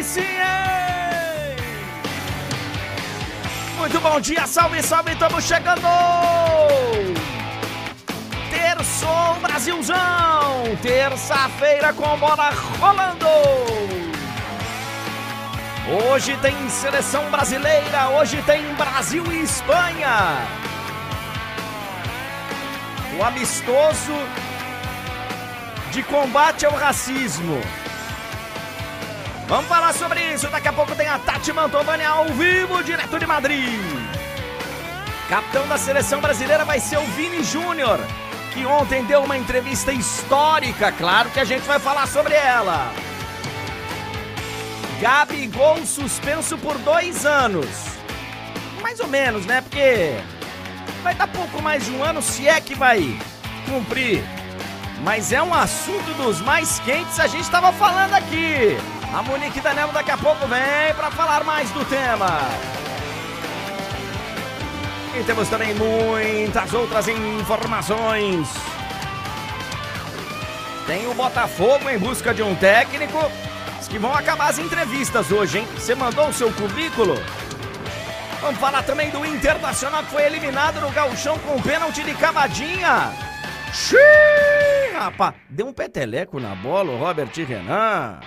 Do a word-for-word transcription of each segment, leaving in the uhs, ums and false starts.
sim, hein? Muito bom dia, salve, salve, estamos chegando! Terçou Brasilzão, terça-feira com bola rolando! Hoje tem seleção brasileira, hoje tem Brasil e Espanha. O amistoso de combate ao racismo. Vamos falar sobre isso, daqui a pouco tem a Tati Mantovani ao vivo, direto de Madrid. Capitão da seleção brasileira vai ser o Vini Júnior, que ontem deu uma entrevista histórica, claro que a gente vai falar sobre ela. Gabigol suspenso por dois anos. Mais ou menos, né? Porque vai dar pouco mais de um ano, se é que vai cumprir. Mas é um assunto dos mais quentes, a gente estava falando aqui. A Monique Danello daqui a pouco vem para falar mais do tema. E temos também muitas outras informações. Tem o Botafogo em busca de um técnico. Que vão acabar as entrevistas hoje, hein? Você mandou o seu currículo? Vamos falar também do Internacional, que foi eliminado no Gauchão com pênalti de cavadinha. Xiii, rapaz, deu um peteleco na bola o Robert Renan.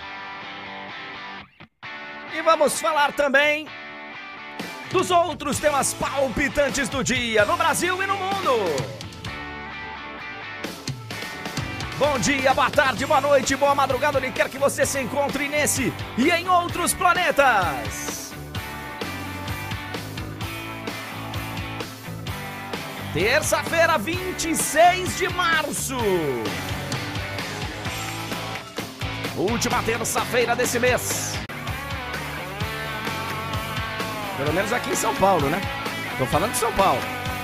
E vamos falar também dos outros temas palpitantes do dia, no Brasil e no mundo. Bom dia, boa tarde, boa noite, boa madrugada, onde quer que você se encontre nesse e em outros planetas. Terça-feira, vinte e seis de março. Última terça-feira desse mês. Pelo menos aqui em São Paulo, né? Tô falando de São Paulo.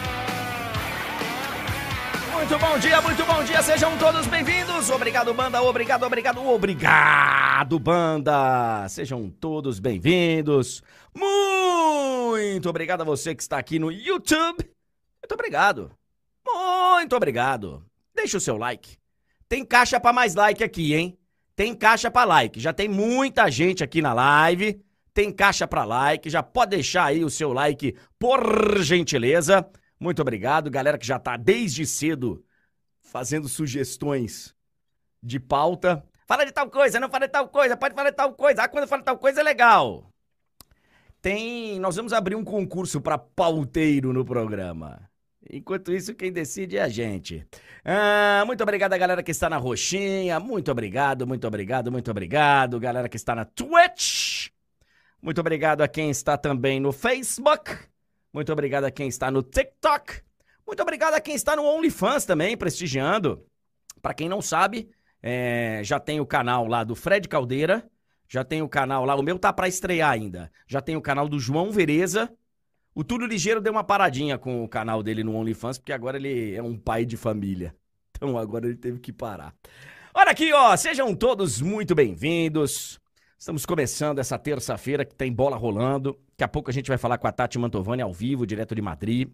Muito bom dia, muito bom dia, sejam todos bem-vindos. Obrigado, banda, obrigado, obrigado, obrigado, banda. Sejam todos bem-vindos. Muito obrigado a você que está aqui no YouTube. Muito obrigado. Muito obrigado. Deixa o seu like. Tem caixa para mais like aqui, hein? Tem caixa para like. Já tem muita gente aqui na live. Tem caixa para like. Já pode deixar aí o seu like, por gentileza. Muito obrigado, galera que já tá desde cedo fazendo sugestões de pauta. Fala de tal coisa, não fala de tal coisa, pode falar de tal coisa. Ah, quando fala de tal coisa é legal. Tem, nós vamos abrir um concurso para pauteiro no programa. Enquanto isso, quem decide é a gente. Ah, muito obrigado a galera que está na roxinha. Muito obrigado, muito obrigado, muito obrigado. Galera que está na Twitch. Muito obrigado a quem está também no Facebook. Muito obrigado a quem está no TikTok. Muito obrigado a quem está no OnlyFans também, prestigiando. Para quem não sabe, é, já tem o canal lá do Fred Caldeira. Já tem o canal lá, o meu tá para estrear ainda. Já tem o canal do João Vereza. O Túlio Ligeiro deu uma paradinha com o canal dele no OnlyFans, porque agora ele é um pai de família. Então agora ele teve que parar. Olha aqui, ó, sejam todos muito bem-vindos. Estamos começando essa terça-feira que tem bola rolando. Daqui a pouco a gente vai falar com a Tati Mantovani ao vivo, direto de Madrid.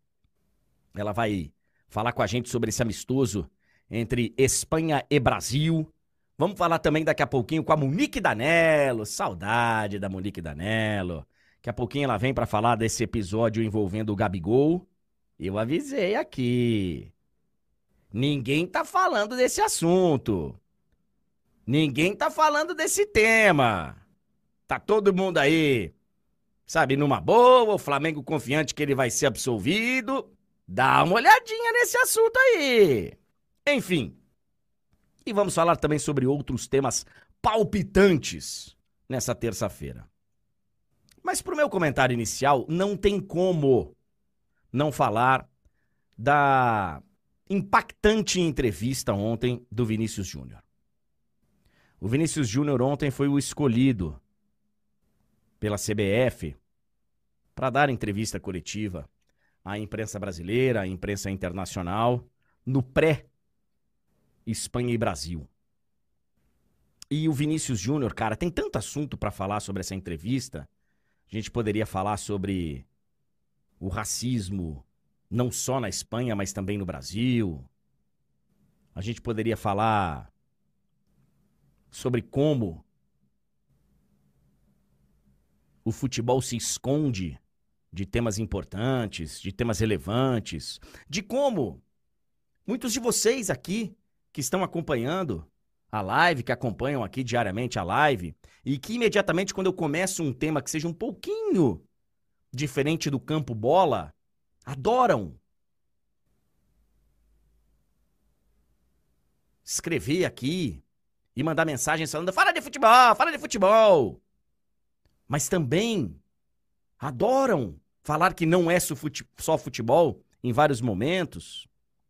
Ela vai falar com a gente sobre esse amistoso entre Espanha e Brasil. Vamos falar também daqui a pouquinho com a Monique Danello. Saudade da Monique Danello. Daqui a pouquinho ela vem para falar desse episódio envolvendo o Gabigol. Eu avisei aqui. Ninguém tá falando desse assunto. Ninguém tá falando desse tema. Tá todo mundo aí, sabe, numa boa, o Flamengo confiante que ele vai ser absolvido. Dá uma olhadinha nesse assunto aí. Enfim. E vamos falar também sobre outros temas palpitantes nessa terça-feira. Mas pro meu comentário inicial, não tem como não falar da impactante entrevista ontem do Vinícius Júnior. O Vinícius Júnior ontem foi o escolhido pela C B F para dar entrevista coletiva à imprensa brasileira, à imprensa internacional, no pré-Espanha e Brasil. E o Vinícius Júnior, cara, tem tanto assunto para falar sobre essa entrevista. A gente poderia falar sobre o racismo, não só na Espanha, mas também no Brasil. A gente poderia falar sobre como o futebol se esconde de temas importantes, de temas relevantes, de como muitos de vocês aqui que estão acompanhando a live, que acompanham aqui diariamente a live, e que imediatamente quando eu começo um tema que seja um pouquinho diferente do campo bola, adoram escrever aqui e mandar mensagens falando, fala de futebol, fala de futebol. Mas também adoram falar que não é só futebol em vários momentos.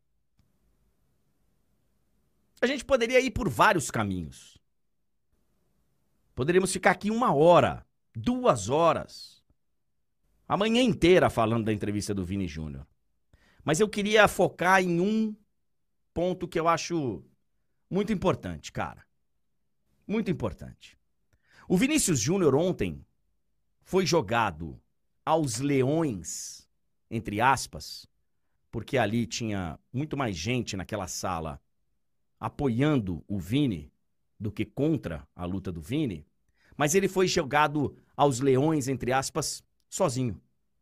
A gente poderia ir por vários caminhos. Poderíamos ficar aqui uma hora, duas horas, a manhã inteira falando da entrevista do Vini Júnior. Mas eu queria focar em um ponto que eu acho muito importante, cara. Muito importante. O Vinícius Júnior ontem foi jogado aos leões, entre aspas, porque ali tinha muito mais gente naquela sala apoiando o Vini do que contra a luta do Vini, mas ele foi jogado aos leões, entre aspas, sozinho.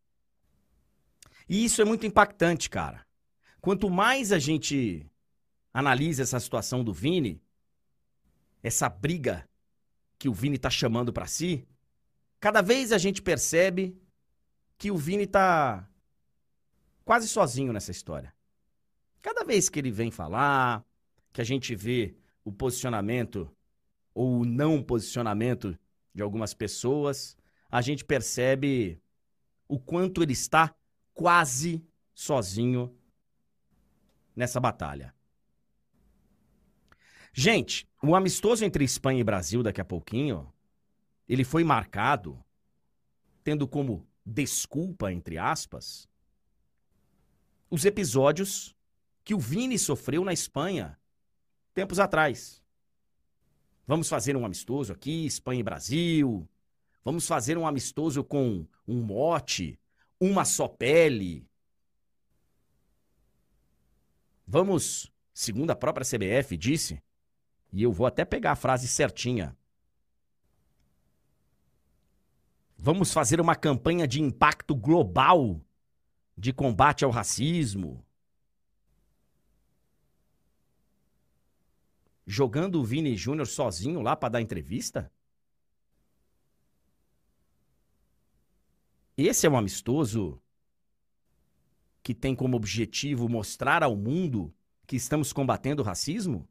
E isso é muito impactante, cara. Quanto mais a gente analisa essa situação do Vini, essa briga que o Vini tá chamando pra si, cada vez a gente percebe que o Vini tá quase sozinho nessa história. Cada vez que ele vem falar, que a gente vê o posicionamento ou o não posicionamento de algumas pessoas, a gente percebe o quanto ele está quase sozinho nessa batalha. Gente, o amistoso entre Espanha e Brasil daqui a pouquinho, ele foi marcado tendo como desculpa, entre aspas, os episódios que o Vini sofreu na Espanha tempos atrás. Vamos fazer um amistoso aqui, Espanha e Brasil. Vamos fazer um amistoso com um mote, uma só pele. Vamos, segundo a própria C B F disse, e eu vou até pegar a frase certinha. Vamos fazer uma campanha de impacto global de combate ao racismo. Jogando o Vini Júnior sozinho lá para dar entrevista? Esse é um amistoso que tem como objetivo mostrar ao mundo que estamos combatendo o racismo?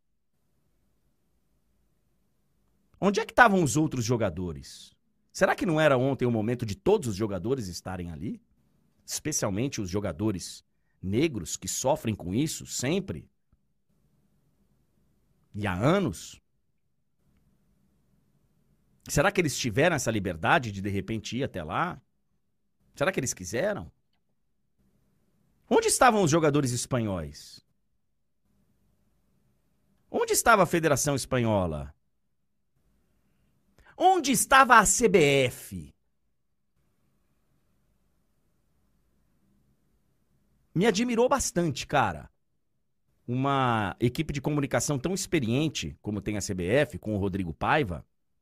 Onde é que estavam os outros jogadores? Será que não era ontem o momento de todos os jogadores estarem ali? Especialmente os jogadores negros que sofrem com isso sempre? E há anos? Será que eles tiveram essa liberdade de de repente ir até lá? Será que eles quiseram? Onde estavam os jogadores espanhóis? Onde estava a Federação Espanhola? Onde estava a C B F? Me admirou bastante, cara. Uma equipe de comunicação tão experiente como tem a C B F, com o Rodrigo Paiva,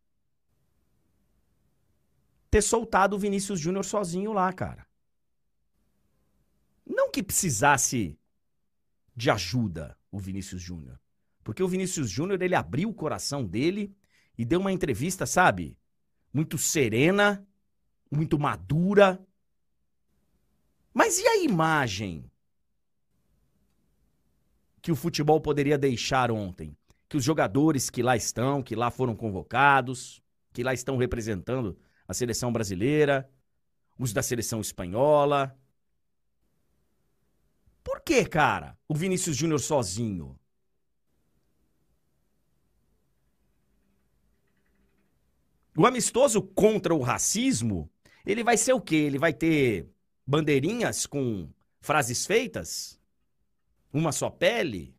ter soltado o Vinícius Júnior sozinho lá, cara. Não que precisasse de ajuda, o Vinícius Júnior. Porque o Vinícius Júnior, ele abriu o coração dele e deu uma entrevista, sabe? Muito serena, muito madura. Mas e a imagem que o futebol poderia deixar ontem? Que os jogadores que lá estão, que lá foram convocados, que lá estão representando a seleção brasileira, os da seleção espanhola. Por que, cara, o Vinícius Júnior sozinho? O amistoso contra o racismo, ele vai ser o quê? Ele vai ter bandeirinhas com frases feitas? Uma só pele?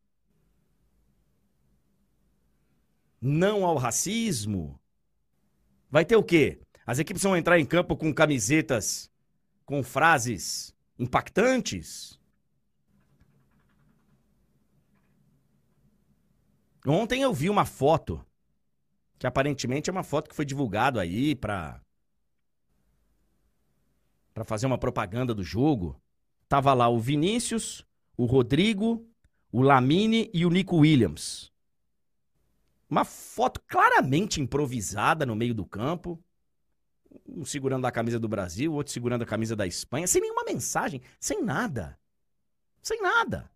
Não ao racismo? Vai ter o quê? As equipes vão entrar em campo com camisetas com frases impactantes? Ontem eu vi uma foto, que aparentemente é uma foto que foi divulgado aí para para fazer uma propaganda do jogo. Tava lá o Vinícius, o Rodrigo, o Lamine e o Nico Williams. Uma foto claramente improvisada no meio do campo. Um segurando a camisa do Brasil, outro segurando a camisa da Espanha, sem nenhuma mensagem, sem nada. Sem nada.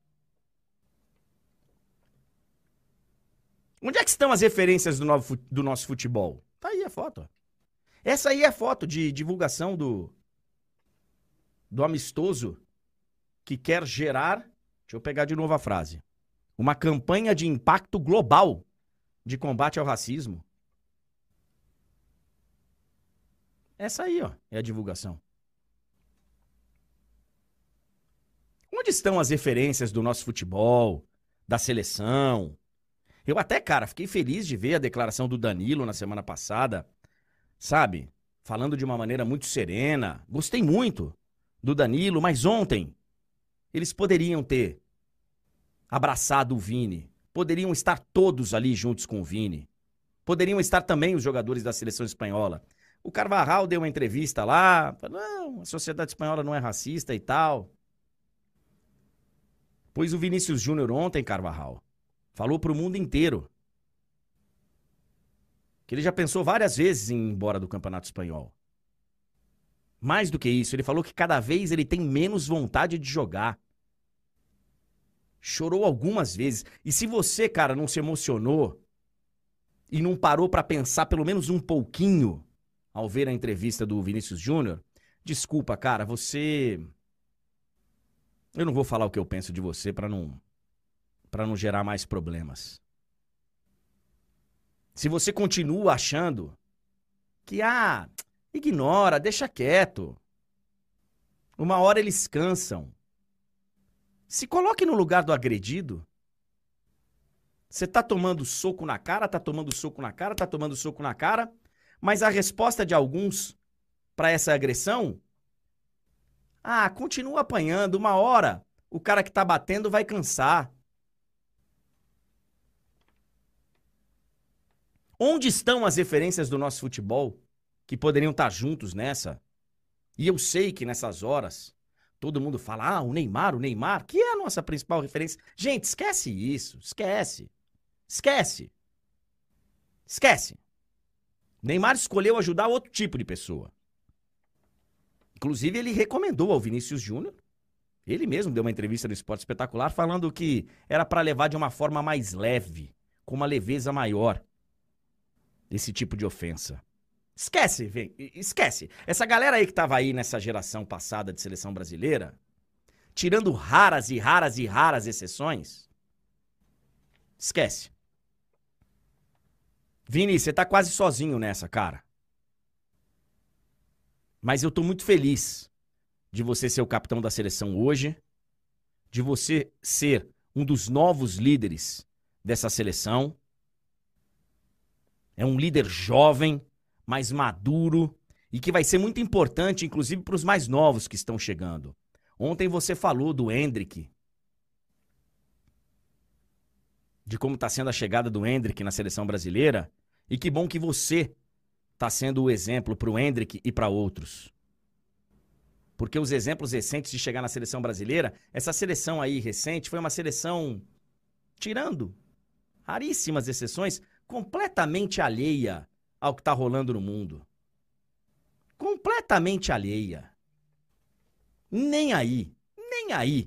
Onde é que estão as referências do, novo, do nosso futebol? Tá aí a foto. Ó. Essa aí é a foto de divulgação do, do amistoso que quer gerar, deixa eu pegar de novo a frase, uma campanha de impacto global de combate ao racismo. Essa aí, ó, é a divulgação. Onde estão as referências do nosso futebol, da seleção? Eu até, cara, fiquei feliz de ver a declaração do Danilo na semana passada, sabe? Falando de uma maneira muito serena. Gostei muito do Danilo, mas ontem eles poderiam ter abraçado o Vini. Poderiam estar todos ali juntos com o Vini. Poderiam estar também os jogadores da seleção espanhola. O Carvajal deu uma entrevista lá, falou, não, a sociedade espanhola não é racista e tal. Pois o Vinícius Júnior ontem, Carvajal, falou pro mundo inteiro que ele já pensou várias vezes em ir embora do Campeonato Espanhol. Mais do que isso, ele falou que cada vez ele tem menos vontade de jogar. Chorou algumas vezes. E se você, cara, não se emocionou e não parou pra pensar pelo menos um pouquinho ao ver a entrevista do Vinícius Júnior, desculpa, cara, você... Eu não vou falar o que eu penso de você pra não... para não gerar mais problemas. Se você continua achando que, ah, ignora, deixa quieto. Uma hora eles cansam. Se coloque no lugar do agredido. Você tá tomando soco na cara, tá tomando soco na cara, tá tomando soco na cara, mas a resposta de alguns para essa agressão, ah, continua apanhando, uma hora o cara que tá batendo vai cansar. Onde estão as referências do nosso futebol que poderiam estar juntos nessa? E eu sei que nessas horas todo mundo fala, ah, o Neymar, o Neymar, que é a nossa principal referência. Gente, esquece isso, esquece. Esquece. Esquece. Neymar escolheu ajudar outro tipo de pessoa. Inclusive, ele recomendou ao Vinícius Júnior, ele mesmo deu uma entrevista no Esporte Espetacular falando que era para levar de uma forma mais leve, com uma leveza maior, esse tipo de ofensa. Esquece, vem, esquece. Essa galera aí que tava aí nessa geração passada de seleção brasileira, tirando raras e raras e raras exceções, esquece. Vini, você tá quase sozinho nessa, cara. Mas eu tô muito feliz de você ser o capitão da seleção hoje, de você ser um dos novos líderes dessa seleção. É um líder jovem, mais maduro e que vai ser muito importante, inclusive, para os mais novos que estão chegando. Ontem você falou do Endrick, de como está sendo a chegada do Endrick na seleção brasileira, e que bom que você está sendo o exemplo para o Endrick e para outros. Porque os exemplos recentes de chegar na seleção brasileira, essa seleção aí recente foi uma seleção, tirando raríssimas exceções, completamente alheia ao que está rolando no mundo. Completamente alheia. Nem aí, nem aí.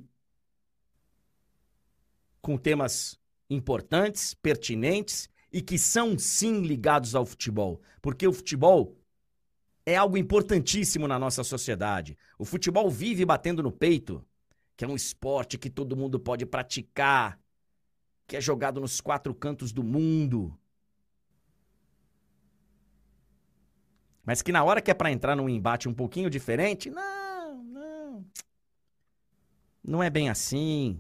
Com temas importantes, pertinentes e que são sim ligados ao futebol. Porque o futebol é algo importantíssimo na nossa sociedade. O futebol vive batendo no peito, que é um esporte que todo mundo pode praticar, que é jogado nos quatro cantos do mundo. Mas que na hora que é pra entrar num embate um pouquinho diferente, não, não. Não é bem assim.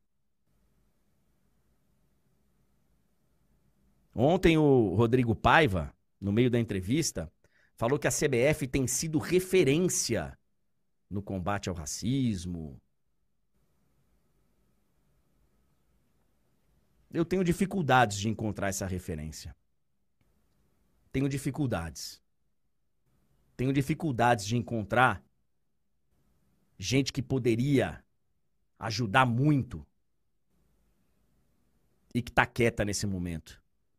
Ontem o Rodrigo Paiva, no meio da entrevista, falou que a C B F tem sido referência no combate ao racismo. Eu tenho dificuldades de encontrar essa referência. Tenho dificuldades. Tenho dificuldades de encontrar gente que poderia ajudar muito e que tá quieta nesse momento.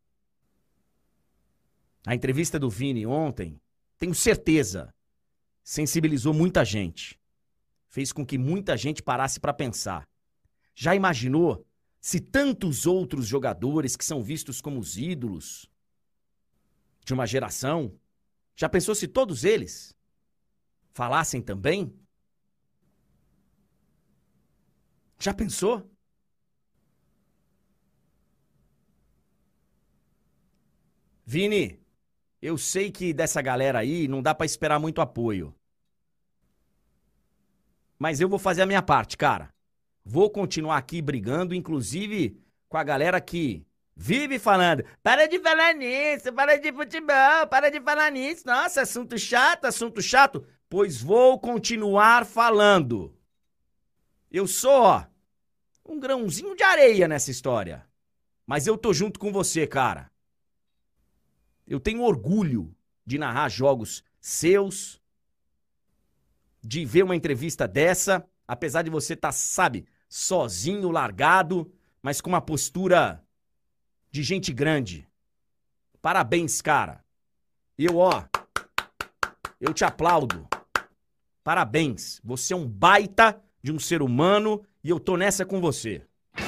A entrevista do Vini ontem, tenho certeza, sensibilizou muita gente. Fez com que muita gente parasse para pensar. Já imaginou se tantos outros jogadores que são vistos como os ídolos de uma geração, já pensou se todos eles falassem também? Já pensou? Vini, eu sei que dessa galera aí não dá pra esperar muito apoio. Mas eu vou fazer a minha parte, cara. Vou continuar aqui brigando, inclusive com a galera que vive falando: para de falar nisso, para de futebol, para de falar nisso. Nossa, assunto chato, assunto chato. Pois vou continuar falando. Eu sou, ó, um grãozinho de areia nessa história. Mas eu tô junto com você, cara. Eu tenho orgulho de narrar jogos seus, de ver uma entrevista dessa, apesar de você estar, sabe, sozinho, largado, mas com uma postura de gente grande. Parabéns, cara. Eu, ó, eu te aplaudo. Parabéns. Você é um baita de um ser humano e eu tô nessa com você.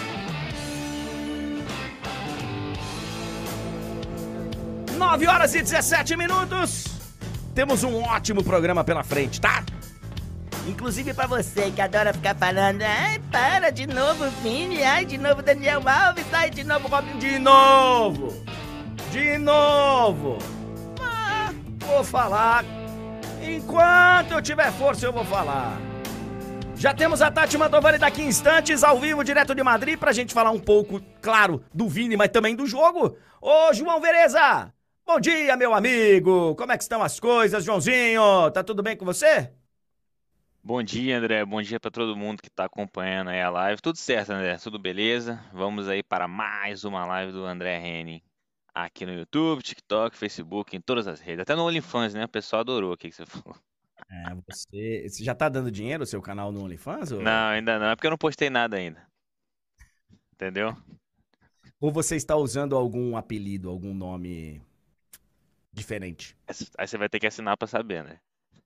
nove horas e dezessete minutos. Temos um ótimo programa pela frente, tá? Inclusive pra você que adora ficar falando: ai, para de novo, Vini, ai, de novo Daniel Alves, ai, de novo Robin, de novo, de novo. Ah, vou falar. Enquanto eu tiver força, eu vou falar. Já temos a Tati Mantovani daqui em instantes, ao vivo, direto de Madrid, pra gente falar um pouco, claro, do Vini, mas também do jogo. Ô, João Vereza, bom dia, meu amigo. Como é que estão as coisas, Joãozinho? Tá tudo bem com você? Bom dia, André. Bom dia para todo mundo que está acompanhando aí a live. Tudo certo, André? Tudo beleza? Vamos aí para mais uma live do André Henning aqui no YouTube, TikTok, Facebook, em todas as redes. Até no OnlyFans, né? O pessoal adorou o que você falou. É, você, você já tá dando dinheiro o seu canal no OnlyFans? Ou... Não, ainda não. É porque eu não postei nada ainda. Entendeu? ou você está usando algum apelido, algum nome diferente? Aí você vai ter que assinar para saber, né?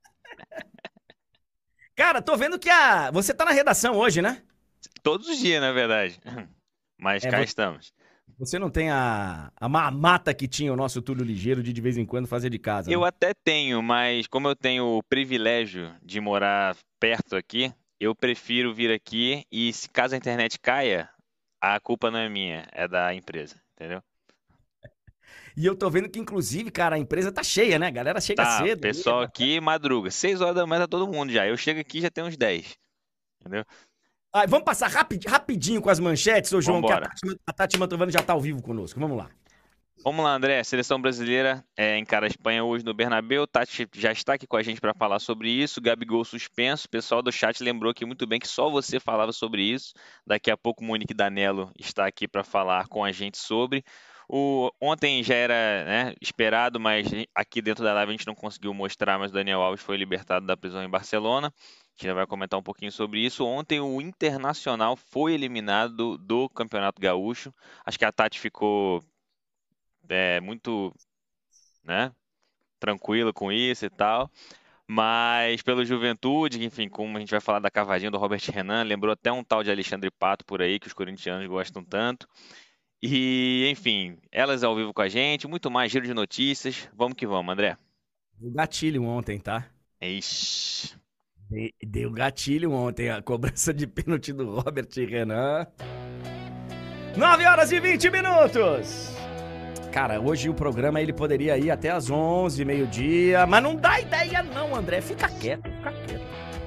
Cara, tô vendo que a... você tá na redação hoje, né? Todos os dias, na verdade. Mas É, cá vo- estamos. você não tem a, a mamata que tinha o nosso Túlio Ligeiro de de vez em quando fazer de casa, Eu né? até tenho, mas como eu tenho o privilégio de morar perto aqui, eu prefiro vir aqui e se caso a internet caia, a culpa não é minha, é da empresa, entendeu? E eu tô vendo que, inclusive, cara, a empresa tá cheia, né? A galera chega Tá, cedo ali. pessoal aqui madruga, seis horas da manhã tá todo mundo já. Eu chego aqui e já tem uns dez, entendeu? Ah, vamos passar rapid- rapidinho com as manchetes, ô João, que a Vambora. Tati, a Tati Mantovani já tá ao vivo conosco. Vamos lá. Vamos lá, André. Seleção brasileira é, encara a Espanha hoje no Bernabéu. Tati já está aqui com a gente para falar sobre isso. Gabigol suspenso. O pessoal do chat lembrou aqui muito bem que só você falava sobre isso. Daqui a pouco o Monique Danello está aqui para falar com a gente sobre. O, ontem já era, né, esperado, mas aqui dentro da live a gente não conseguiu mostrar, mas o Daniel Alves foi libertado da prisão em Barcelona. A gente já vai comentar um pouquinho sobre isso. Ontem o Internacional foi eliminado do, do Campeonato Gaúcho. Acho que a Tati ficou é, muito, né, tranquilo com isso e tal. Mas pelo Juventude, enfim, como a gente vai falar da cavadinha do Robert Renan, lembrou até um tal de Alexandre Pato por aí, que os corintianos gostam tanto. E, enfim, elas ao vivo com a gente, muito mais giro de notícias. Vamos que vamos, André. O gatilho ontem, tá? Ixi. De- Deu gatilho ontem a cobrança de pênalti do Robert Renan. nove horas e vinte minutos. Cara, hoje o programa ele poderia ir até às onze, meio-dia, mas não dá ideia não, André. Fica quieto, fica quieto.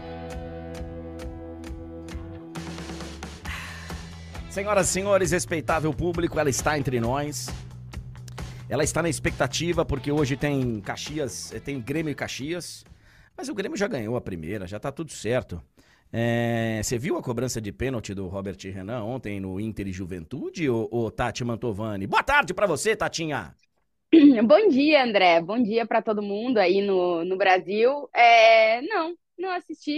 Senhoras e senhores, respeitável público, ela está entre nós. Ela está na expectativa porque hoje tem Caxias, eh, tem Grêmio e Caxias. Mas o Grêmio já ganhou a primeira, já tá tudo certo. É, você viu a cobrança de pênalti do Robert Renan ontem no Inter e Juventude, ou, ou Tati Mantovani? Boa tarde pra você, Tatinha. Bom dia, André. Bom dia para todo mundo aí no, no Brasil. É, não, não assisti.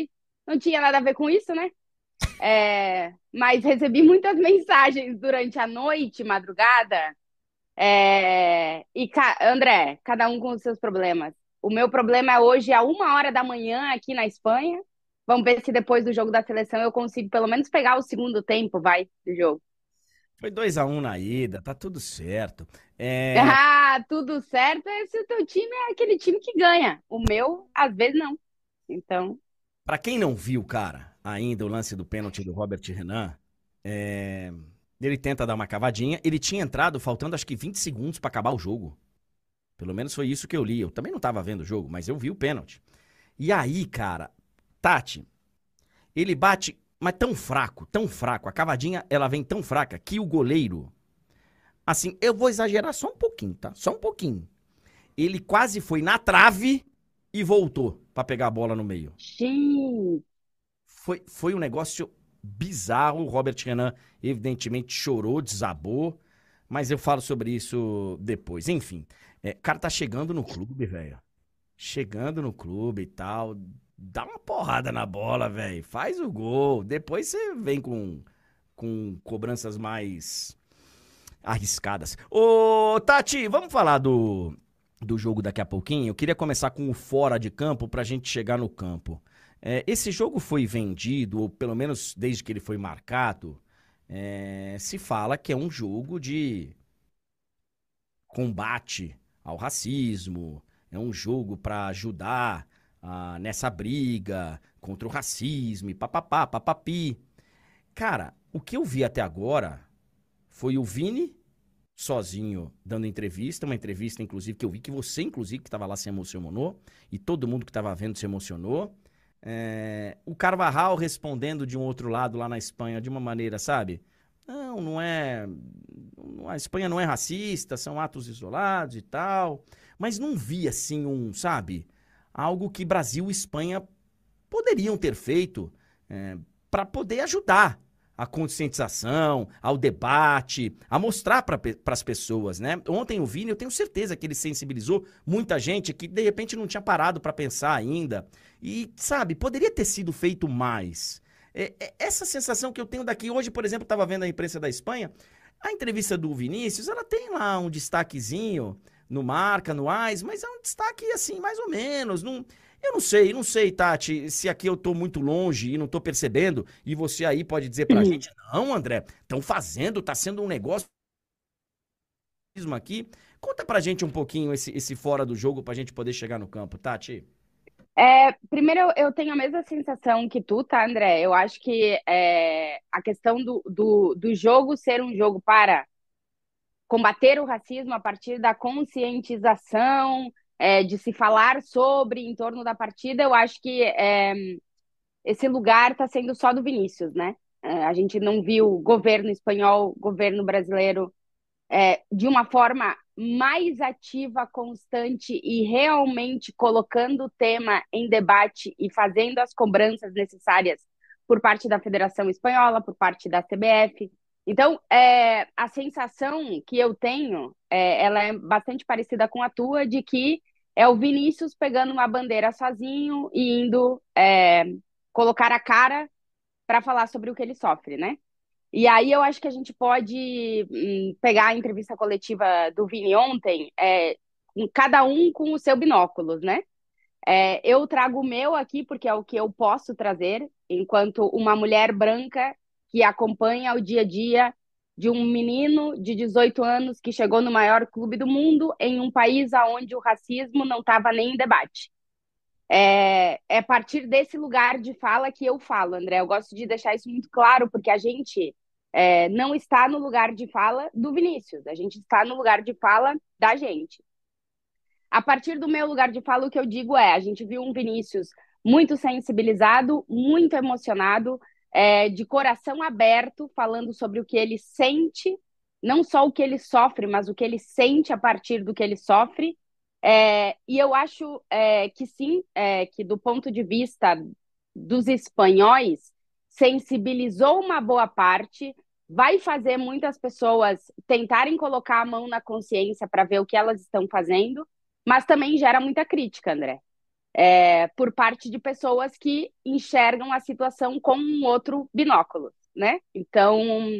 não tinha nada a ver com isso, né? É, mas recebi muitas mensagens durante a noite, madrugada. É, e, ca- André, cada um com os seus problemas. O meu problema é hoje, a uma hora da manhã, aqui na Espanha. Vamos ver se depois do jogo da seleção eu consigo pelo menos pegar o segundo tempo, vai, do jogo. Foi dois a um na ida, tá tudo certo. É, Ah, tudo certo é se o teu time é aquele time que ganha. O meu, às vezes, não. Então, para quem não viu, cara, ainda o lance do pênalti do Robert Renan, é, ele tenta dar uma cavadinha, ele tinha entrado faltando acho que vinte segundos pra acabar o jogo. Pelo menos foi isso que eu li. Eu também não tava vendo o jogo, mas eu vi o pênalti. E aí, cara, Tati, ele bate, mas tão fraco, tão fraco. A cavadinha, ela vem tão fraca que o goleiro, assim, eu vou exagerar só um pouquinho, tá? Só um pouquinho. Ele quase foi na trave e voltou pra pegar a bola no meio. xiii. Foi, foi um negócio bizarro. O Robert Renan, evidentemente, chorou, desabou. Mas eu falo sobre isso depois. Enfim, é, o cara tá chegando no clube, velho. Chegando no clube e tal. Dá uma porrada na bola, velho. Faz o gol. Depois você vem com, com cobranças mais arriscadas. Ô, Tati, vamos falar do, do jogo daqui a pouquinho? Eu queria começar com o fora de campo pra gente chegar no campo. É, esse jogo foi vendido, ou pelo menos desde que ele foi marcado, é, se fala que é um jogo de combate ao racismo, é um jogo para ajudar ah, nessa briga contra o racismo e papapá, papapi. Cara, o que eu vi até agora foi o Vini sozinho dando entrevista, uma entrevista inclusive que eu vi que você inclusive que estava lá se emocionou e todo mundo que estava vendo se emocionou. É, o Carvajal respondendo de um outro lado lá na Espanha de uma maneira, sabe? Não, não é. não- A Espanha não é racista, são atos isolados e tal. Mas não vi assim um, sabe? Algo que Brasil e Espanha poderiam ter feito para poder ajudar a conscientização, ao debate, a mostrar para as pessoas, né? Ontem o Vini, eu tenho certeza que ele sensibilizou muita gente que de repente não tinha parado para pensar ainda. E, sabe, poderia ter sido feito mais. É, é, essa sensação que eu tenho daqui hoje, por exemplo, estava vendo a imprensa da Espanha, a entrevista do Vinícius, ela tem lá um destaquezinho no Marca, no AIS, mas é um destaque assim, mais ou menos, não, eu não sei, não sei, Tati, se aqui eu tô muito longe e não tô percebendo, e você aí pode dizer pra gente, não, André, estão fazendo, tá sendo um negócio aqui. Conta pra gente um pouquinho esse, esse fora do jogo pra gente poder chegar no campo, Tati. É, primeiro, eu, eu tenho a mesma sensação que tu, tá, André? Eu acho que é, a questão do, do, do jogo ser um jogo para combater o racismo a partir da conscientização, é, de se falar sobre em torno da partida, eu acho que é, esse lugar está sendo só do Vinícius, né? É, a gente não viu governo espanhol, governo brasileiro é, de uma forma mais ativa, constante e realmente colocando o tema em debate e fazendo as cobranças necessárias por parte da Federação Espanhola, por parte da C B F. Então, é, a sensação que eu tenho, é, ela é bastante parecida com a tua, de que é o Vinícius pegando uma bandeira sozinho e indo é, colocar a cara para falar sobre o que ele sofre, né? E aí eu acho que a gente pode hum, pegar a entrevista coletiva do Vini ontem, é, com cada um com o seu binóculos, né? É, eu trago o meu aqui porque é o que eu posso trazer, enquanto uma mulher branca que acompanha o dia a dia de um menino de dezoito anos que chegou no maior clube do mundo em um país onde o racismo não estava nem em debate. É, é a partir desse lugar de fala que eu falo, André. Eu gosto de deixar isso muito claro, porque a gente é, não está no lugar de fala do Vinícius, a gente está no lugar de fala da gente. A partir do meu lugar de fala, o que eu digo é: a gente viu um Vinícius muito sensibilizado, muito emocionado, é, de coração aberto, falando sobre o que ele sente, não só o que ele sofre, mas o que ele sente a partir do que ele sofre. É, e eu acho é, que sim, é, que do ponto de vista dos espanhóis, sensibilizou uma boa parte, vai fazer muitas pessoas tentarem colocar a mão na consciência para ver o que elas estão fazendo, mas também gera muita crítica, André. é, por parte de pessoas que enxergam a situação com um outro binóculo, né? Então,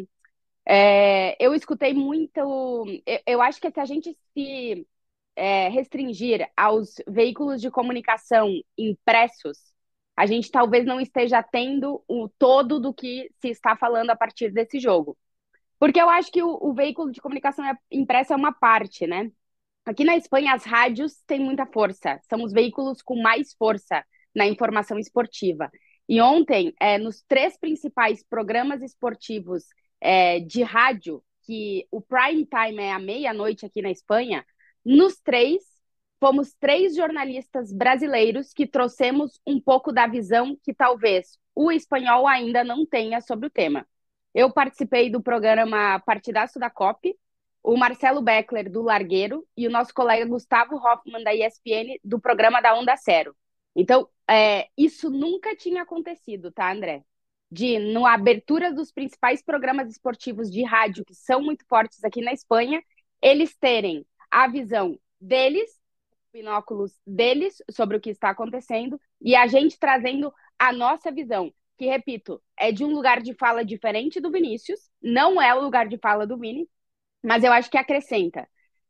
é, eu escutei muito. Eu, eu acho que se a gente se é, restringir aos veículos de comunicação impressos, a gente talvez não esteja tendo o todo do que se está falando a partir desse jogo. Porque eu acho que o, o veículo de comunicação impressa é uma parte, né? Aqui na Espanha, as rádios têm muita força, são os veículos com mais força na informação esportiva. E ontem, é, nos três principais programas esportivos é, de rádio, que o prime time é à meia-noite aqui na Espanha, nos três, fomos três jornalistas brasileiros que trouxemos um pouco da visão que talvez o espanhol ainda não tenha sobre o tema. Eu participei do programa Partidaço da COP, o Marcelo Beckler, do Largueiro, e o nosso colega Gustavo Hoffman, da E S P N, do programa da Onda Cero. Então, é, isso nunca tinha acontecido, tá, André? De, na abertura dos principais programas esportivos de rádio, que são muito fortes aqui na Espanha, eles terem a visão deles, binóculos deles, sobre o que está acontecendo, e a gente trazendo a nossa visão, que, repito, é de um lugar de fala diferente do Vinícius, não é o lugar de fala do Vini, mas eu acho que acrescenta.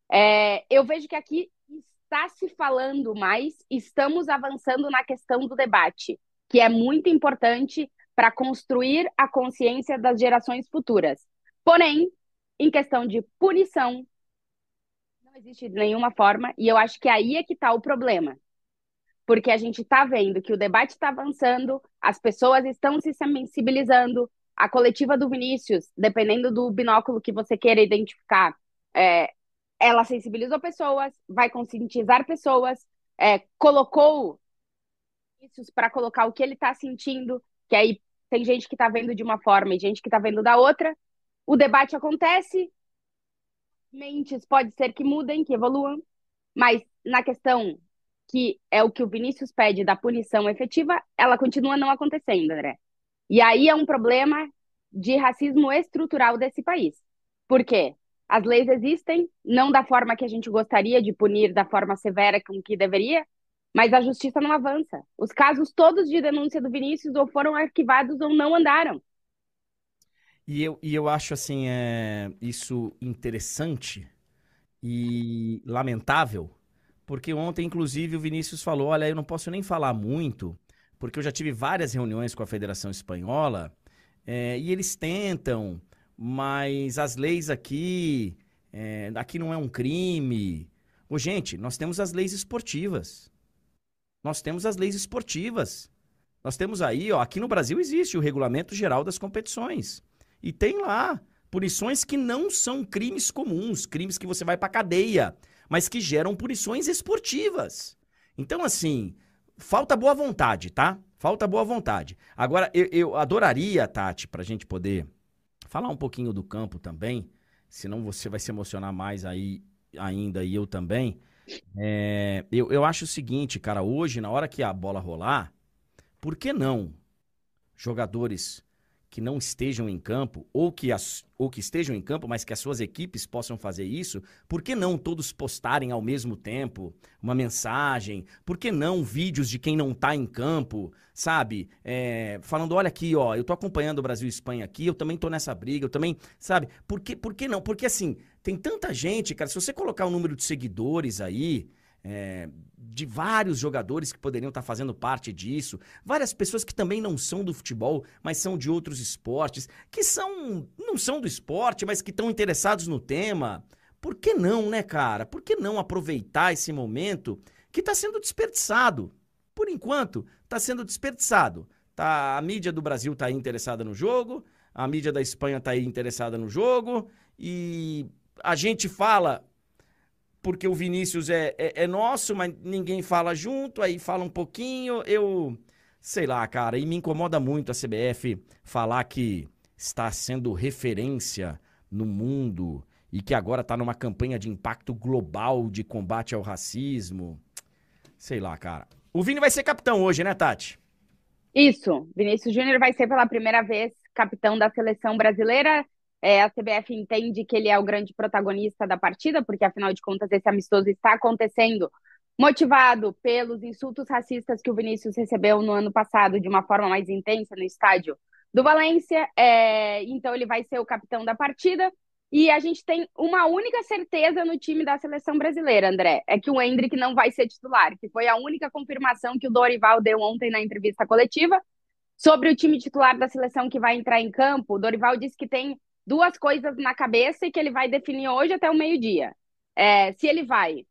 É, eu vejo que aqui está se falando mais, estamos avançando na questão do debate, que é muito importante para construir a consciência das gerações futuras. Porém, em questão de punição, não existe de nenhuma forma, e eu acho que aí é que está o problema. Porque a gente está vendo que o debate está avançando, as pessoas estão se sensibilizando, a coletiva do Vinícius, dependendo do binóculo que você queira identificar, é, ela sensibilizou pessoas, vai conscientizar pessoas, é, colocou isso para colocar o que ele está sentindo, que aí tem gente que está vendo de uma forma e gente que está vendo da outra. O debate acontece, mentes pode ser que mudem, que evoluam, mas na questão que é o que o Vinícius pede da punição efetiva, ela continua não acontecendo, André. E aí é um problema de racismo estrutural desse país. Por quê? As leis existem, não da forma que a gente gostaria de punir, da forma severa com que deveria, mas a justiça não avança. Os casos todos de denúncia do Vinícius ou foram arquivados ou não andaram. E eu, e eu acho, assim, é, isso interessante e lamentável, porque ontem, inclusive, o Vinícius falou, olha, eu não posso nem falar muito, porque eu já tive várias reuniões com a Federação Espanhola, é, e eles tentam, mas as leis aqui, é, aqui não é um crime. Ô, gente, nós temos as leis esportivas. Nós temos as leis esportivas. Nós temos aí, ó, aqui no Brasil existe o Regulamento Geral das Competições. E tem lá punições que não são crimes comuns, crimes que você vai pra cadeia, mas que geram punições esportivas. Então, assim, falta boa vontade, tá? Falta boa vontade. Agora, eu, eu adoraria, Tati, pra gente poder falar um pouquinho do campo também, senão você vai se emocionar mais aí ainda, e eu também. É, eu, eu acho o seguinte, cara, hoje, na hora que a bola rolar, por que não jogadores que não estejam em campo, ou que, as, ou que estejam em campo, mas que as suas equipes possam fazer isso, por que não todos postarem ao mesmo tempo uma mensagem? Por que não vídeos de quem não tá em campo, sabe? É, falando, olha aqui, ó, eu tô acompanhando o Brasil e Espanha aqui, eu também tô nessa briga, eu também, sabe? Por que, por que não? Porque assim, tem tanta gente, cara, se você colocar o número de seguidores aí, É, de vários jogadores que poderiam estar fazendo parte disso, várias pessoas que também não são do futebol, mas são de outros esportes, que são não são do esporte, mas que estão interessados no tema. Por que não, né, cara? Por que não aproveitar esse momento que está sendo desperdiçado? Por enquanto, está sendo desperdiçado. Tá, a mídia do Brasil está aí interessada no jogo, a mídia da Espanha está aí interessada no jogo, e a gente fala porque o Vinícius é, é, é nosso, mas ninguém fala junto, aí fala um pouquinho, eu sei lá, cara, e me incomoda muito a C B F falar que está sendo referência no mundo e que agora está numa campanha de impacto global de combate ao racismo. Sei lá, cara. O Vini vai ser capitão hoje, né, Tati? Isso, Vinícius Júnior vai ser pela primeira vez capitão da seleção brasileira. É, a C B F entende que ele é o grande protagonista da partida, porque afinal de contas esse amistoso está acontecendo motivado pelos insultos racistas que o Vinícius recebeu no ano passado de uma forma mais intensa no estádio do Valência. É, então ele vai ser o capitão da partida. E a gente tem uma única certeza no time da seleção brasileira, André, é que o Endrick não vai ser titular, que foi a única confirmação que o Dorival deu ontem na entrevista coletiva. Sobre o time titular da seleção que vai entrar em campo, o Dorival disse que tem duas coisas na cabeça e que ele vai definir hoje até o meio-dia. É, se ele vai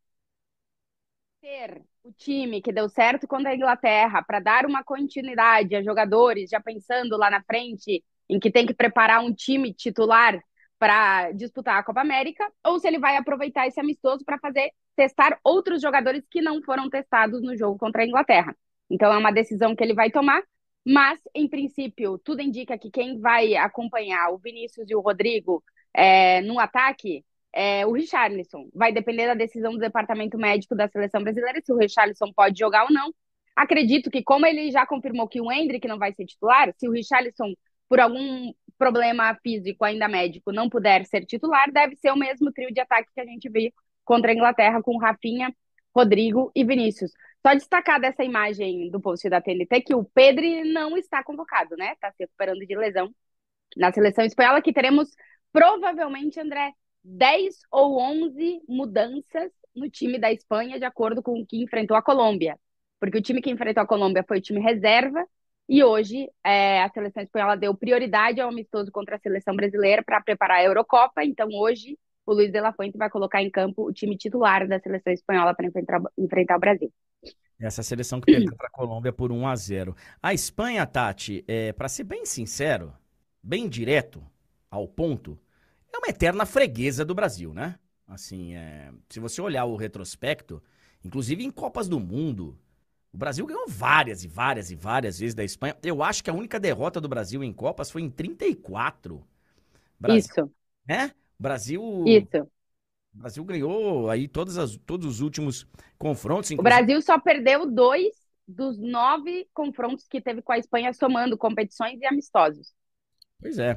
ter o time que deu certo contra a Inglaterra para dar uma continuidade a jogadores, já pensando lá na frente em que tem que preparar um time titular para disputar a Copa América, ou se ele vai aproveitar esse amistoso para fazer testar outros jogadores que não foram testados no jogo contra a Inglaterra. Então é uma decisão que ele vai tomar, mas em princípio tudo indica que quem vai acompanhar o Vinícius e o Rodrigo é, no ataque é o Richarlison. Vai depender da decisão do departamento médico da seleção brasileira se o Richarlison pode jogar ou não. Acredito que, como ele já confirmou que o Endrick não vai ser titular, se o Richarlison, por algum problema físico ainda médico, não puder ser titular, deve ser o mesmo trio de ataque que a gente viu contra a Inglaterra, com Rafinha, Rodrigo e Vinícius. Só destacar dessa imagem do post da T N T que o Pedri não está convocado, né? Está se recuperando de lesão na seleção espanhola, que teremos provavelmente, André, dez ou onze mudanças no time da Espanha, de acordo com o que enfrentou a Colômbia. Porque o time que enfrentou a Colômbia foi o time reserva, e hoje é, a seleção espanhola deu prioridade ao amistoso contra a seleção brasileira para preparar a Eurocopa. Então, hoje, o Luiz de la Fuente vai colocar em campo o time titular da seleção espanhola para enfrentar, enfrentar o Brasil. Essa seleção que perdeu para a Colômbia por um a zero. A Espanha, Tati, é, para ser bem sincero, bem direto, ao ponto, é uma eterna freguesa do Brasil, né? Assim, é, se você olhar o retrospecto, inclusive em Copas do Mundo, o Brasil ganhou várias e várias e várias vezes da Espanha. Eu acho que a única derrota do Brasil em Copas foi em trinta e quatro. Brasil, Isso. Né? Brasil... Isso. O Brasil ganhou aí todas as, todos os últimos confrontos. Inclusive... O Brasil só perdeu dois dos nove confrontos que teve com a Espanha, somando competições e amistosos. Pois é.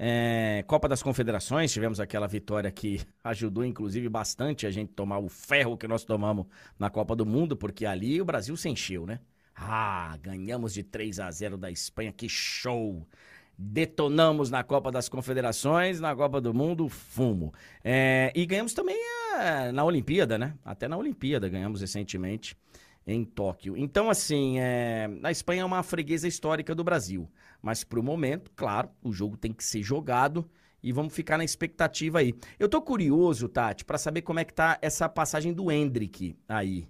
É, Copa das Confederações, tivemos aquela vitória que ajudou, inclusive, bastante a gente tomar o ferro que nós tomamos na Copa do Mundo, porque ali o Brasil se encheu, né? Ah, ganhamos de três a zero da Espanha, que show! Detonamos na Copa das Confederações, na Copa do Mundo, fumo. É, e ganhamos também é, na Olimpíada, né? Até na Olimpíada ganhamos recentemente em Tóquio. Então, assim, é, a Espanha é uma freguesa histórica do Brasil. Mas, pro momento, claro, o jogo tem que ser jogado e vamos ficar na expectativa aí. Eu tô curioso, Tati, para saber como é que tá essa passagem do Endrick aí.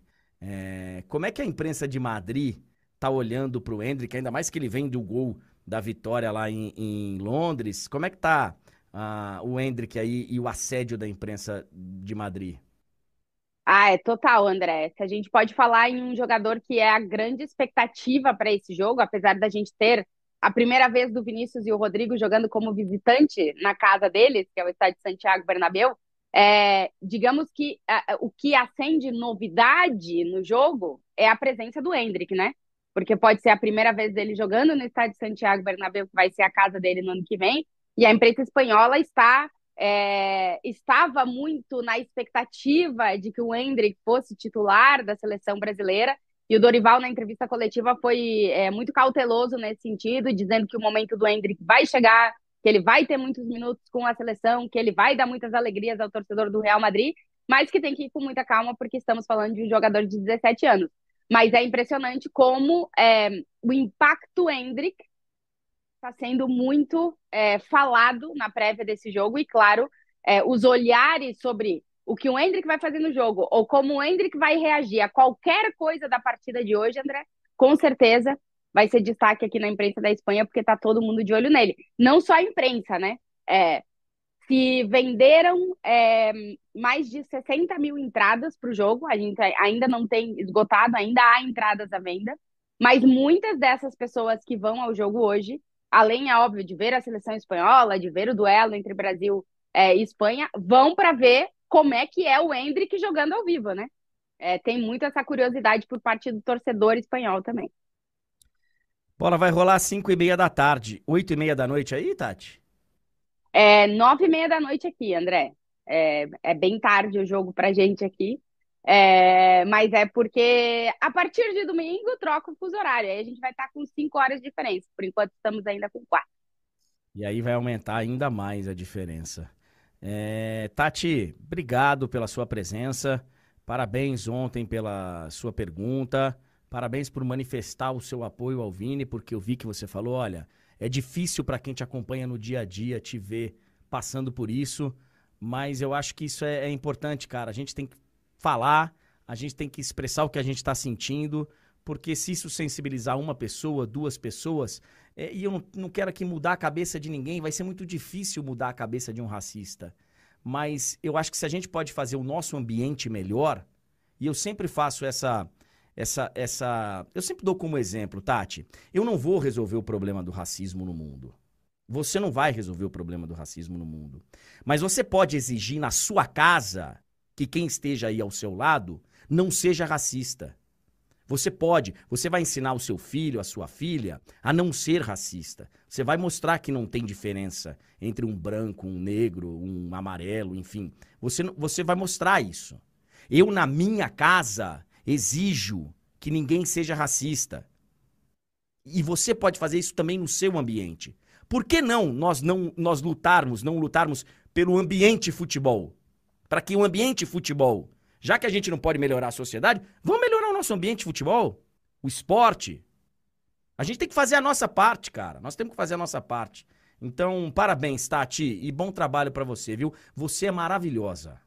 É, como é que a imprensa de Madrid tá olhando pro Endrick, ainda mais que ele vem do gol da vitória lá em, em Londres. Como é que tá uh, o Endrick aí e o assédio da imprensa de Madrid? Ah, é total, André. Se a gente pode falar em um jogador que é a grande expectativa para esse jogo, apesar da gente ter a primeira vez do Vinícius e o Rodrigo jogando como visitante na casa deles, que é o estádio Santiago Bernabéu, é, digamos que é, o que acende novidade no jogo é a presença do Endrick, né? Porque pode ser a primeira vez dele jogando no estádio Santiago Bernabéu, que vai ser a casa dele no ano que vem, e a imprensa espanhola está é, estava muito na expectativa de que o Endrick fosse titular da seleção brasileira, e o Dorival, na entrevista coletiva, foi é, muito cauteloso nesse sentido, dizendo que o momento do Endrick vai chegar, que ele vai ter muitos minutos com a seleção, que ele vai dar muitas alegrias ao torcedor do Real Madrid, mas que tem que ir com muita calma, porque estamos falando de um jogador de dezessete anos. Mas é impressionante como é, o impacto Endrick está sendo muito é, falado na prévia desse jogo, e claro, é, os olhares sobre o que o Endrick vai fazer no jogo, ou como o Endrick vai reagir a qualquer coisa da partida de hoje, André, com certeza vai ser destaque aqui na imprensa da Espanha, porque está todo mundo de olho nele. Não só a imprensa, né? É, se venderam é, mais de sessenta mil entradas para o jogo, a gente ainda não tem esgotado, ainda há entradas à venda, mas muitas dessas pessoas que vão ao jogo hoje, além, é óbvio, de ver a seleção espanhola, de ver o duelo entre Brasil é, e Espanha, vão para ver como é que é o Endrick jogando ao vivo, né? É, tem muito essa curiosidade por parte do torcedor espanhol também. Bola vai rolar às cinco e meia da tarde, oito e meia da noite aí, Tati? É nove e meia da noite aqui, André. É, é bem tarde o jogo pra gente aqui. É, mas é porque a partir de domingo troca o fuso horário. Aí a gente vai estar com cinco horas de diferença. Por enquanto estamos ainda com quatro. E aí vai aumentar ainda mais a diferença. É, Tati, obrigado pela sua presença. Parabéns ontem pela sua pergunta. Parabéns por manifestar o seu apoio ao Vini, porque eu vi que você falou, olha, é difícil para quem te acompanha no dia a dia te ver passando por isso, mas eu acho que isso é, é importante, cara. A gente tem que falar, a gente tem que expressar o que a gente está sentindo, porque se isso sensibilizar uma pessoa, duas pessoas, é, e eu não, não quero aqui mudar a cabeça de ninguém, vai ser muito difícil mudar a cabeça de um racista. Mas eu acho que se a gente pode fazer o nosso ambiente melhor, e eu sempre faço essa, essa, essa, eu sempre dou como exemplo, Tati, eu não vou resolver o problema do racismo no mundo. Você não vai resolver o problema do racismo no mundo. Mas você pode exigir na sua casa que quem esteja aí ao seu lado não seja racista. Você pode, você vai ensinar o seu filho, a sua filha, a não ser racista. Você vai mostrar que não tem diferença entre um branco, um negro, um amarelo, enfim. Você, você vai mostrar isso. Eu, na minha casa, exijo que ninguém seja racista. E você pode fazer isso também no seu ambiente. Por que não nós, não nós lutarmos, não lutarmos pelo ambiente futebol? Para que o ambiente futebol, já que a gente não pode melhorar a sociedade, vamos melhorar o nosso ambiente de futebol, o esporte. A gente tem que fazer a nossa parte, cara. Nós temos que fazer a nossa parte. Então, parabéns, Tati, e bom trabalho pra você, viu? Você é maravilhosa.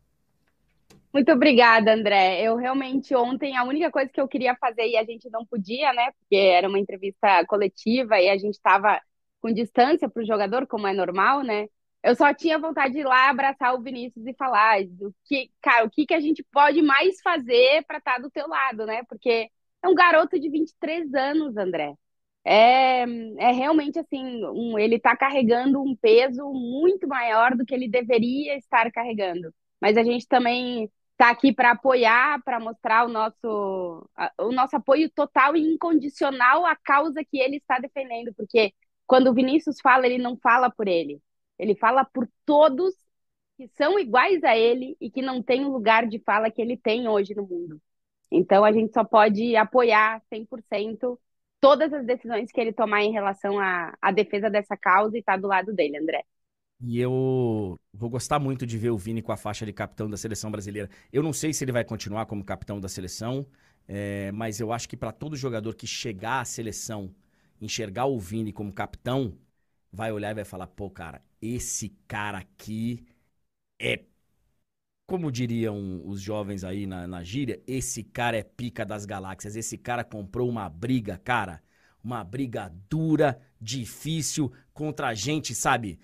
Muito obrigada, André. Eu realmente ontem a única coisa que eu queria fazer e a gente não podia, né? Porque era uma entrevista coletiva e a gente estava com distância para o jogador, como é normal, né? Eu só tinha vontade de ir lá abraçar o Vinícius e falar do que, cara, o que que a gente pode mais fazer para estar do teu lado, né? Porque é um garoto de vinte e três anos, André. É, é realmente assim, um, ele está carregando um peso muito maior do que ele deveria estar carregando. Mas a gente também está aqui para apoiar, para mostrar o nosso, a- o nosso apoio total e incondicional à causa que ele está defendendo, porque quando o Vinícius fala, ele não fala por ele, ele fala por todos que são iguais a ele e que não têm o lugar de fala que ele tem hoje no mundo. Então a gente só pode apoiar cem por cento todas as decisões que ele tomar em relação à, à defesa dessa causa e estar do lado dele, André. E eu vou gostar muito de ver o Vini com a faixa de capitão da seleção brasileira. Eu não sei se ele vai continuar como capitão da seleção, é, mas eu acho que para todo jogador que chegar à seleção, enxergar o Vini como capitão, vai olhar e vai falar, pô, cara, esse cara aqui é, como diriam os jovens aí na, na gíria, esse cara é pica das galáxias. Esse cara comprou uma briga, cara, uma briga dura, difícil, contra gente, sabe,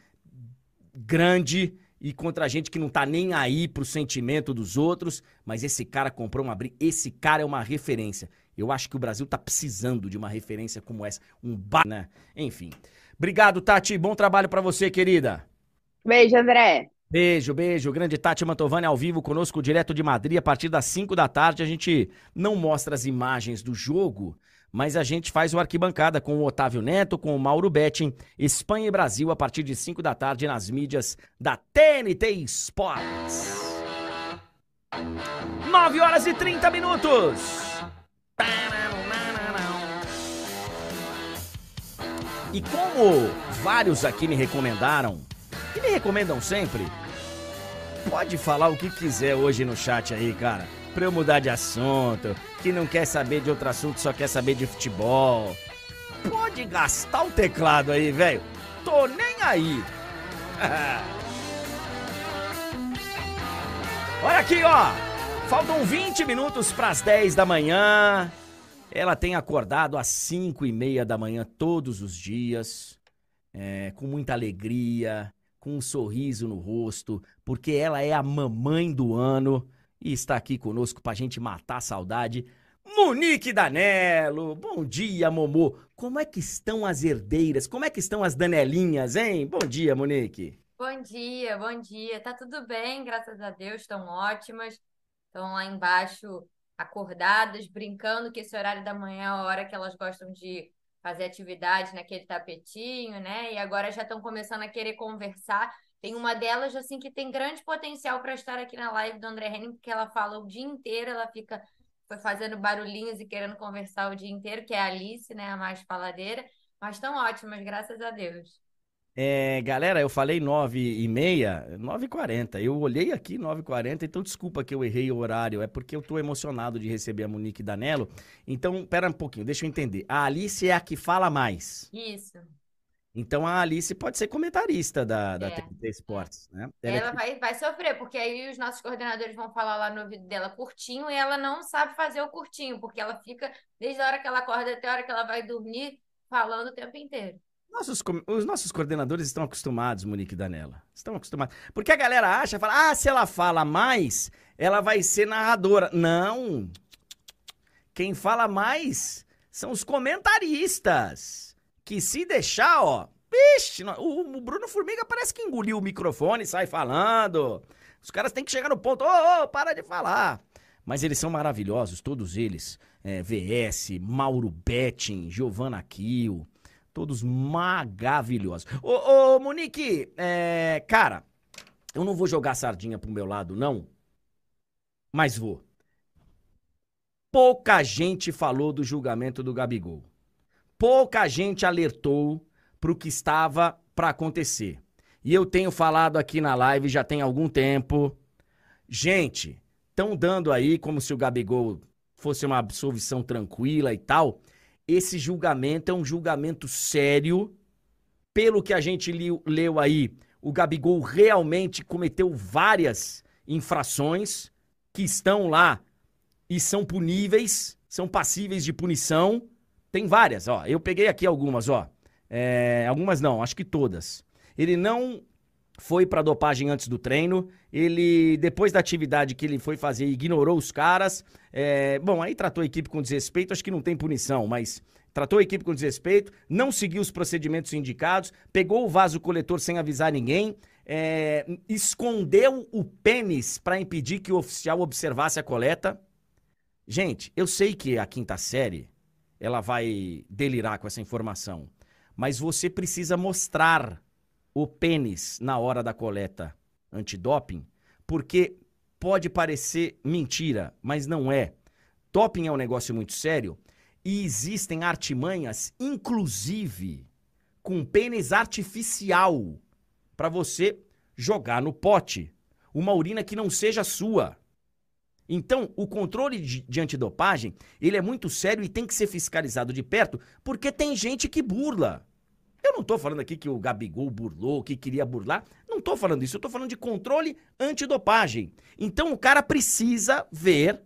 grande e contra gente que não tá nem aí pro sentimento dos outros, mas esse cara comprou uma briga, esse cara é uma referência. Eu acho que o Brasil tá precisando de uma referência como essa, um ba... né? Enfim. Obrigado, Tati, bom trabalho pra você, querida. Beijo, André. Beijo, beijo. Grande Tati Mantovani ao vivo conosco, direto de Madrid, a partir das cinco da tarde. A gente não mostra as imagens do jogo, mas a gente faz o Arquibancada com o Otávio Neto, com o Mauro Betting, Espanha e Brasil, a partir de cinco da tarde nas mídias da T N T Sports. nove horas e trinta minutos. E como vários aqui me recomendaram, e me recomendam sempre, pode falar o que quiser hoje no chat aí, cara. Pra eu mudar de assunto, que não quer saber de outro assunto, só quer saber de futebol. Pode gastar o teclado aí, velho. Tô nem aí. Olha aqui, ó. Faltam vinte minutos pras dez da manhã. Ela tem acordado às cinco e meia da manhã todos os dias, é, com muita alegria, com um sorriso no rosto, porque ela é a mamãe do ano e está aqui conosco pra gente matar a saudade. Monique Danello, bom dia, Momô. Como é que estão as herdeiras? Como é que estão as Danelinhas, hein? Bom dia, Monique. Bom dia, bom dia. Tá tudo bem, graças a Deus, estão ótimas. Estão lá embaixo acordadas, brincando que esse horário da manhã é a hora que elas gostam de fazer atividade naquele tapetinho, né? E agora já estão começando a querer conversar. Tem uma delas, assim, que tem grande potencial para estar aqui na live do André Henning, porque ela fala o dia inteiro, ela fica foi fazendo barulhinhos e querendo conversar o dia inteiro, que é a Alice, né, a mais faladeira, mas estão ótimas, graças a Deus. É, galera, eu falei nove e meia, nove e quarenta. Eu olhei aqui nove e quarenta, então desculpa que eu errei o horário. É porque eu tô emocionado de receber a Monique Danello. Então, pera um pouquinho, deixa eu entender. A Alice é a que fala mais. Isso. Então a Alice pode ser comentarista da, da É, T N T Esportes, né? é. Ela é Ela que- vai, vai sofrer, porque aí os nossos coordenadores vão falar lá no ouvido dela curtinho e ela não sabe fazer o curtinho, porque ela fica, desde a hora que ela acorda até a hora que ela vai dormir, falando o tempo inteiro. Nossos, com- os nossos coordenadores estão acostumados, Monique Danella. Estão acostumados. Porque a galera acha, fala, ah, se ela fala mais, ela vai ser narradora. Não. Quem fala mais são os comentaristas. Que se deixar, ó. Vixe, no- o, o Bruno Formiga parece que engoliu o microfone e sai falando. Os caras têm que chegar no ponto, ô, ô, para de falar. Mas eles são maravilhosos, todos eles. É, V S, Mauro Betting, Giovanna Kiel. Todos maravilhosos. Ô, ô Monique, é, cara, eu não vou jogar sardinha pro meu lado, não. Mas vou. Pouca gente falou do julgamento do Gabigol. Pouca gente alertou pro que estava para acontecer. E eu tenho falado aqui na live já tem algum tempo. Gente, estão dando aí como se o Gabigol fosse uma absolvição tranquila e tal. Esse julgamento é um julgamento sério. Pelo que a gente li, leu aí, o Gabigol realmente cometeu várias infrações que estão lá e são puníveis, são passíveis de punição. Tem várias, ó. Eu peguei aqui algumas, ó. É, algumas não, acho que todas. Ele não foi pra dopagem antes do treino. Ele, depois da atividade que ele foi fazer, ignorou os caras. É, bom, aí tratou a equipe com desrespeito, acho que não tem punição, mas tratou a equipe com desrespeito, não seguiu os procedimentos indicados, pegou o vaso coletor sem avisar ninguém, é, escondeu o pênis pra impedir que o oficial observasse a coleta. Gente, eu sei que a quinta série, ela vai delirar com essa informação, mas você precisa mostrar o pênis na hora da coleta antidoping, porque pode parecer mentira, mas não é. Doping é um negócio muito sério e existem artimanhas, inclusive com pênis artificial, para você jogar no pote uma urina que não seja sua. Então, o controle de, de antidopagem, ele é muito sério e tem que ser fiscalizado de perto, porque tem gente que burla. Eu não tô falando aqui que o Gabigol burlou, que queria burlar. Não tô falando isso, eu tô falando de controle antidopagem. Então, o cara precisa ver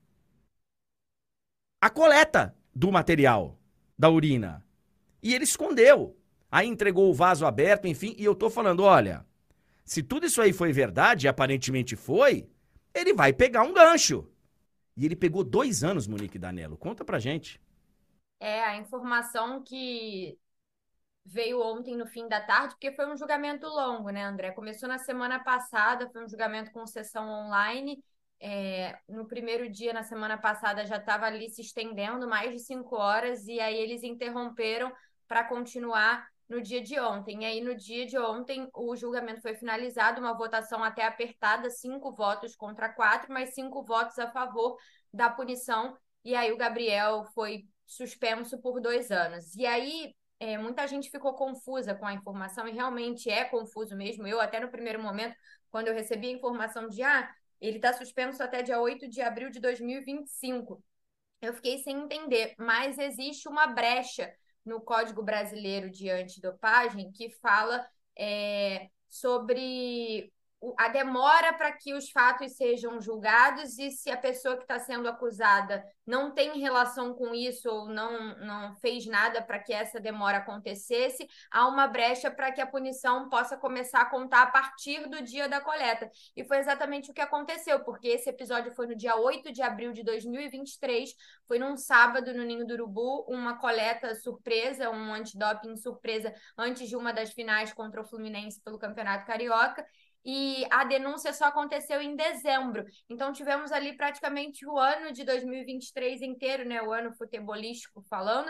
a coleta do material, da urina. E ele escondeu. Aí entregou o vaso aberto, enfim, e eu tô falando, olha, se tudo isso aí foi verdade, e aparentemente foi, ele vai pegar um gancho. E ele pegou dois anos, Monique Danello. Conta pra gente. É, a informação que veio ontem no fim da tarde, porque foi um julgamento longo, né, André? Começou na semana passada, foi um julgamento com sessão online. É, no primeiro dia, na semana passada, já estava ali se estendendo mais de cinco horas, e aí eles interromperam para continuar no dia de ontem. E aí, no dia de ontem, o julgamento foi finalizado, uma votação até apertada, cinco votos contra quatro, mas cinco votos a favor da punição. E aí o Gabriel foi suspenso por dois anos. E aí, é, muita gente ficou confusa com a informação, e realmente é confuso mesmo. Eu, até no primeiro momento, quando eu recebi a informação de, ah, ele está suspenso até dia oito de abril de dois mil e vinte e cinco, eu fiquei sem entender, mas existe uma brecha no Código Brasileiro de Antidopagem que fala é, sobre a demora para que os fatos sejam julgados, e se a pessoa que está sendo acusada não tem relação com isso ou não, não fez nada para que essa demora acontecesse, há uma brecha para que a punição possa começar a contar a partir do dia da coleta. E foi exatamente o que aconteceu, porque esse episódio foi no dia oito de abril de dois mil e vinte e três, foi num sábado no Ninho do Urubu, uma coleta surpresa, um antidoping surpresa antes de uma das finais contra o Fluminense pelo Campeonato Carioca. E a denúncia só aconteceu em dezembro. Então tivemos ali praticamente o ano de dois mil e vinte e três inteiro, né, o ano futebolístico falando,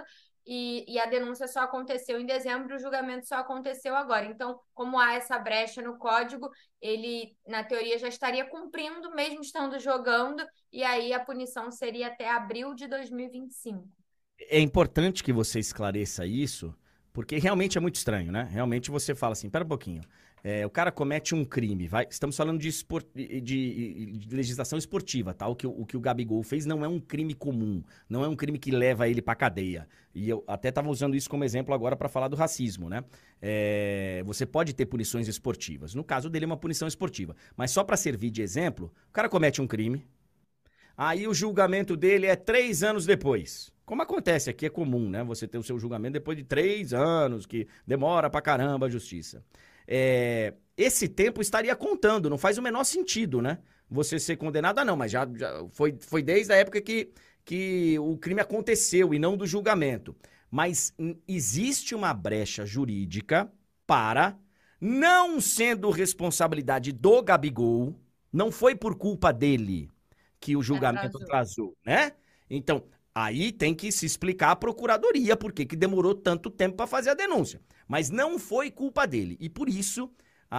e, e a denúncia só aconteceu em dezembro, o julgamento só aconteceu agora. Então, como há essa brecha no código, ele, na teoria, já estaria cumprindo, mesmo estando jogando, e aí a punição seria até abril de dois mil e vinte e cinco. É importante que você esclareça isso, porque realmente é muito estranho, né? Realmente você fala assim, pera um pouquinho, é, o cara comete um crime, vai, estamos falando de, espor, de, de, de legislação esportiva, tá? O que, o que o Gabigol fez não é um crime comum, não é um crime que leva ele pra cadeia. E eu até estava usando isso como exemplo agora para falar do racismo, né? É, você pode ter punições esportivas. No caso dele é uma punição esportiva, mas só para servir de exemplo, o cara comete um crime, aí o julgamento dele é três anos depois. Como acontece aqui, é comum, né? Você ter o seu julgamento depois de três anos, que demora pra caramba a justiça. É, esse tempo estaria contando, não faz o menor sentido, né? Você ser condenado, ah não, mas já, já foi, foi desde a época que, que o crime aconteceu e não do julgamento. Mas hum, existe uma brecha jurídica para, não sendo responsabilidade do Gabigol, não foi por culpa dele que o julgamento Atrasou. atrasou, né? Então, aí tem que se explicar à procuradoria por que que demorou tanto tempo para fazer a denúncia. Mas não foi culpa dele. E por isso,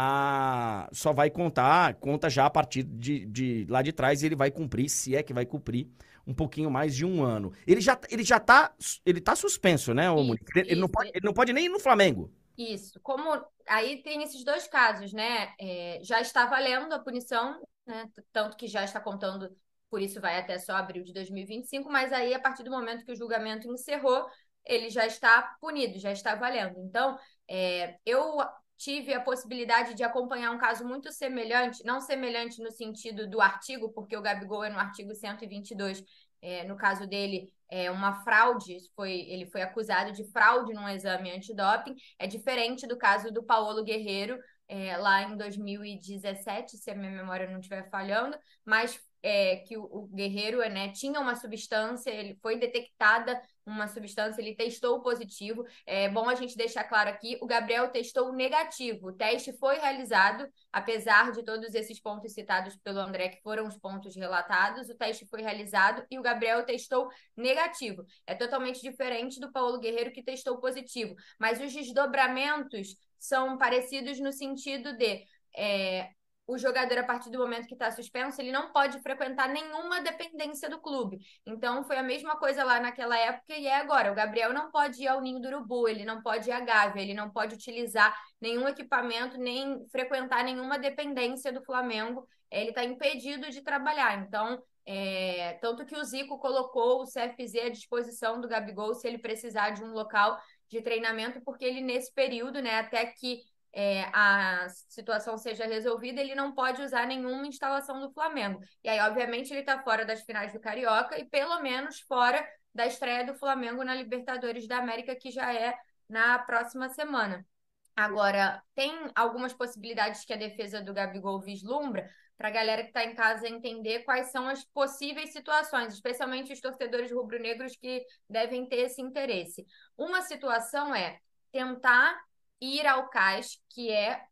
a... só vai contar, conta já a partir de, de lá de trás, e ele vai cumprir, se é que vai cumprir, um pouquinho mais de um ano. Ele já, ele já tá, ele tá suspenso, né, ô Monique? Ele, ele não Isso, pode, ele não pode nem ir no Flamengo. isso. Como aí tem esses dois casos, né? É, já está valendo a punição, né? T- Tanto que já está contando, por isso vai até só abril de dois mil e vinte e cinco, mas aí, a partir do momento que o julgamento encerrou, ele já está punido, já está valendo. Então, é, eu tive a possibilidade de acompanhar um caso muito semelhante, não semelhante no sentido do artigo, porque o Gabigol é no artigo cento e vinte e dois, é, no caso dele, é uma fraude, foi, ele foi acusado de fraude num exame antidoping. É diferente do caso do Paulo Guerreiro, é, lá em dois mil e dezessete, se a minha memória não estiver falhando, mas é, que o, o Guerreiro, né, tinha uma substância, ele foi detectada uma substância, ele testou positivo. É bom a gente deixar claro aqui, o Gabriel testou negativo, o teste foi realizado, apesar de todos esses pontos citados pelo André, que foram os pontos relatados, o teste foi realizado e o Gabriel testou negativo. É totalmente diferente do Paulo Guerreiro, que testou positivo. Mas os desdobramentos são parecidos no sentido de é, o jogador, a partir do momento que está suspenso, ele não pode frequentar nenhuma dependência do clube. Então, foi a mesma coisa lá naquela época e é agora. O Gabriel não pode ir ao Ninho do Urubu, ele não pode ir à Gávea, ele não pode utilizar nenhum equipamento, nem frequentar nenhuma dependência do Flamengo. Ele está impedido de trabalhar. Então, é, tanto que o Zico colocou o C F Z à disposição do Gabigol se ele precisar de um local de treinamento, porque ele, nesse período, né, até que é, a situação seja resolvida, ele não pode usar nenhuma instalação do Flamengo. E aí, obviamente, ele está fora das finais do Carioca e, pelo menos, fora da estreia do Flamengo na Libertadores da América, que já é na próxima semana. Agora, tem algumas possibilidades que a defesa do Gabigol vislumbra para a galera que está em casa entender quais são as possíveis situações, especialmente os torcedores rubro-negros que devem ter esse interesse. Uma situação é tentar ir ao C A S, que é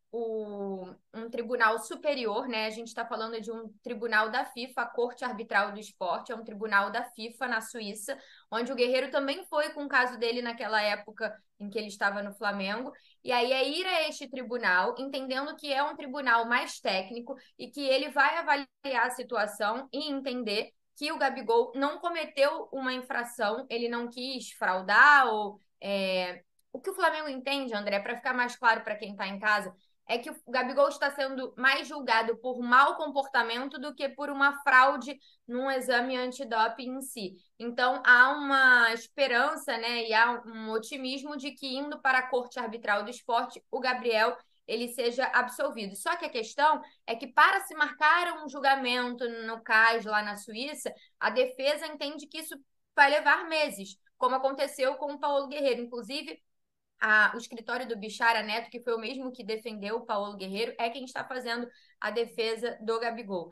o, um tribunal superior, né? A gente está falando de um tribunal da FIFA, a Corte Arbitral do Esporte, é um tribunal da FIFA na Suíça, onde o Guerreiro também foi com o caso dele naquela época em que ele estava no Flamengo. E aí é ir a este tribunal, entendendo que é um tribunal mais técnico e que ele vai avaliar a situação e entender que o Gabigol não cometeu uma infração, ele não quis fraudar ou... É... O que o Flamengo entende, André, para ficar mais claro para quem está em casa, é que o Gabigol está sendo mais julgado por mau comportamento do que por uma fraude num exame antidoping em si. Então, há uma esperança, né, e há um otimismo de que, indo para a Corte Arbitral do Esporte, o Gabriel ele seja absolvido. Só que a questão é que, para se marcar um julgamento no C A S lá na Suíça, a defesa entende que isso vai levar meses, como aconteceu com o Paulo Guerreiro. Inclusive, A, o escritório do Bichara Neto, que foi o mesmo que defendeu o Paulo Guerreiro, é quem está fazendo a defesa do Gabigol.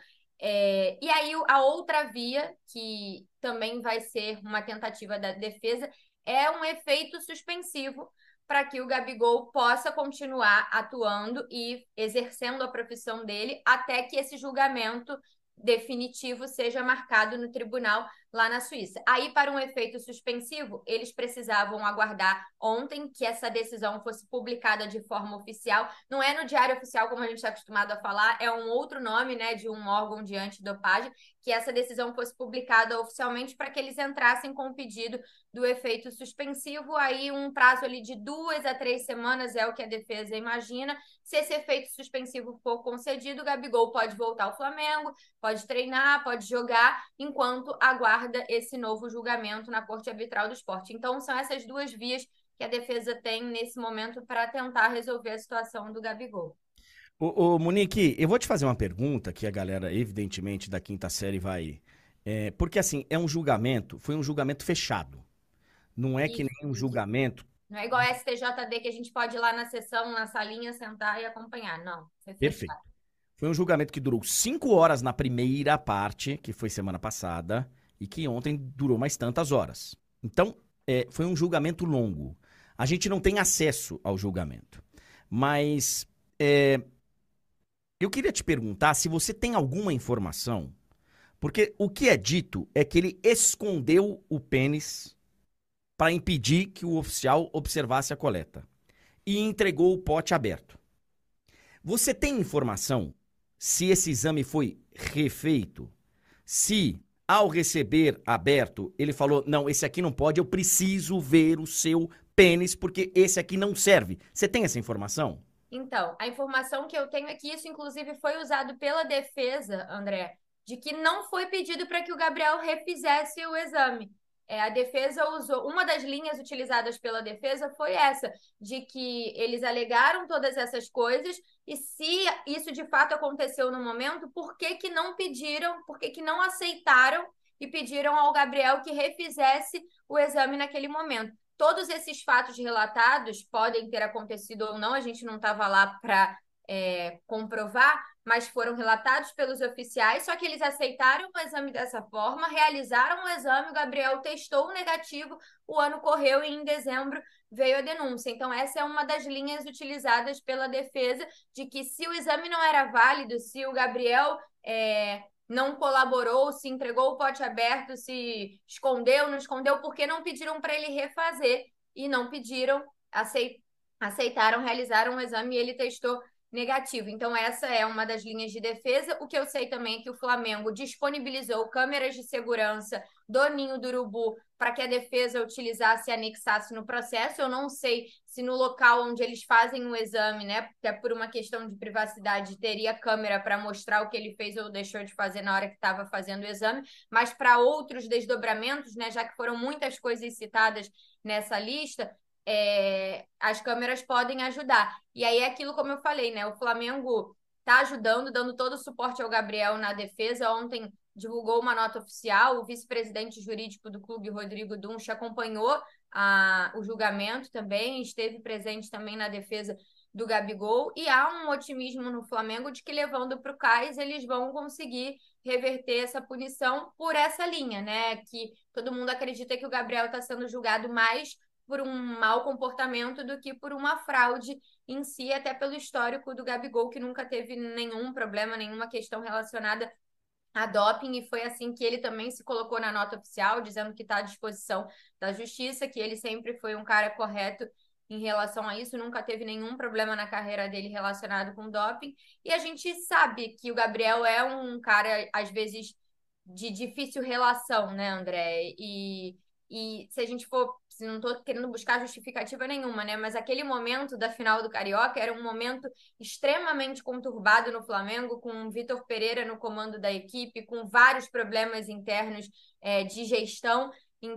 É, e aí, a outra via, que também vai ser uma tentativa da defesa, é um efeito suspensivo para que o Gabigol possa continuar atuando e exercendo a profissão dele até que esse julgamento definitivo seja marcado no tribunal lá na Suíça. Aí, para um efeito suspensivo, eles precisavam aguardar ontem que essa decisão fosse publicada de forma oficial. Não é no Diário Oficial, como a gente está acostumado a falar, é um outro nome, né, de um órgão de antidopagem, que essa decisão fosse publicada oficialmente para que eles entrassem com o pedido do efeito suspensivo. Aí um prazo ali de duas a três semanas é o que a defesa imagina. Se esse efeito suspensivo for concedido, o Gabigol pode voltar ao Flamengo, pode treinar, pode jogar, enquanto aguarda esse novo julgamento na Corte Arbitral do Esporte. Então são essas duas vias que a defesa tem nesse momento para tentar resolver a situação do Gabigol. Ô, ô, Monique, eu vou te fazer uma pergunta que a galera, evidentemente, da quinta série vai... É, porque, assim, é um julgamento, foi um julgamento fechado. Não é que Isso, nem um isso. julgamento... Não é igual a S T J D que a gente pode ir lá na sessão, na salinha, sentar e acompanhar. Não, foi Perfeito. fechado. Foi um julgamento que durou cinco horas na primeira parte, que foi semana passada, e que ontem durou mais tantas horas. Então, é, foi um julgamento longo. A gente não tem acesso ao julgamento. Mas... É, eu queria te perguntar se você tem alguma informação, porque o que é dito é que ele escondeu o pênis para impedir que o oficial observasse a coleta e entregou o pote aberto. Você tem informação se esse exame foi refeito? Se, ao receber aberto, ele falou, não, esse aqui não pode, eu preciso ver o seu pênis porque esse aqui não serve. Você tem essa informação? Então, a informação que eu tenho é que isso, inclusive, foi usado pela defesa, André, de que não foi pedido para que o Gabriel refizesse o exame. É, a defesa usou, uma das linhas utilizadas pela defesa foi essa, de que eles alegaram todas essas coisas e se isso de fato aconteceu no momento, por que que não pediram, por que que não aceitaram e pediram ao Gabriel que refizesse o exame naquele momento. Todos esses fatos relatados podem ter acontecido ou não, a gente não estava lá para é, comprovar, mas foram relatados pelos oficiais, só que eles aceitaram o exame dessa forma, realizaram o exame, o Gabriel testou o negativo, o ano correu e em dezembro veio a denúncia. Então essa é uma das linhas utilizadas pela defesa, de que se o exame não era válido, se o Gabriel... É, não colaborou, se entregou o pote aberto, se escondeu, não escondeu, porque não pediram para ele refazer e não pediram, aceitaram, realizaram um exame e ele testou negativo. Então essa é uma das linhas de defesa. O que eu sei também é que o Flamengo disponibilizou câmeras de segurança do Ninho do Urubu para que a defesa utilizasse e anexasse no processo. Eu não sei se no local onde eles fazem o exame, né, até por uma questão de privacidade, teria câmera para mostrar o que ele fez ou deixou de fazer na hora que estava fazendo o exame, mas para outros desdobramentos, né, já que foram muitas coisas citadas nessa lista, é, as câmeras podem ajudar. E aí é aquilo como eu falei, né, o Flamengo está ajudando, dando todo o suporte ao Gabriel na defesa. Ontem divulgou uma nota oficial, o vice-presidente jurídico do clube, Rodrigo Dunch, acompanhou a, o julgamento também, esteve presente também na defesa do Gabigol, e há um otimismo no Flamengo de que, levando para o cais, eles vão conseguir reverter essa punição por essa linha, né? Que todo mundo acredita que o Gabriel está sendo julgado mais por um mau comportamento do que por uma fraude em si, até pelo histórico do Gabigol, que nunca teve nenhum problema, nenhuma questão relacionada a doping, e foi assim que ele também se colocou na nota oficial, dizendo que está à disposição da justiça, que ele sempre foi um cara correto em relação a isso, nunca teve nenhum problema na carreira dele relacionado com doping. E a gente sabe que o Gabriel é um cara, às vezes, de difícil relação, né, André? E, e se a gente for, se não estou querendo buscar justificativa nenhuma, né, mas aquele momento da final do Carioca era um momento extremamente conturbado no Flamengo, com o Vitor Pereira no comando da equipe, com vários problemas internos é, de gestão.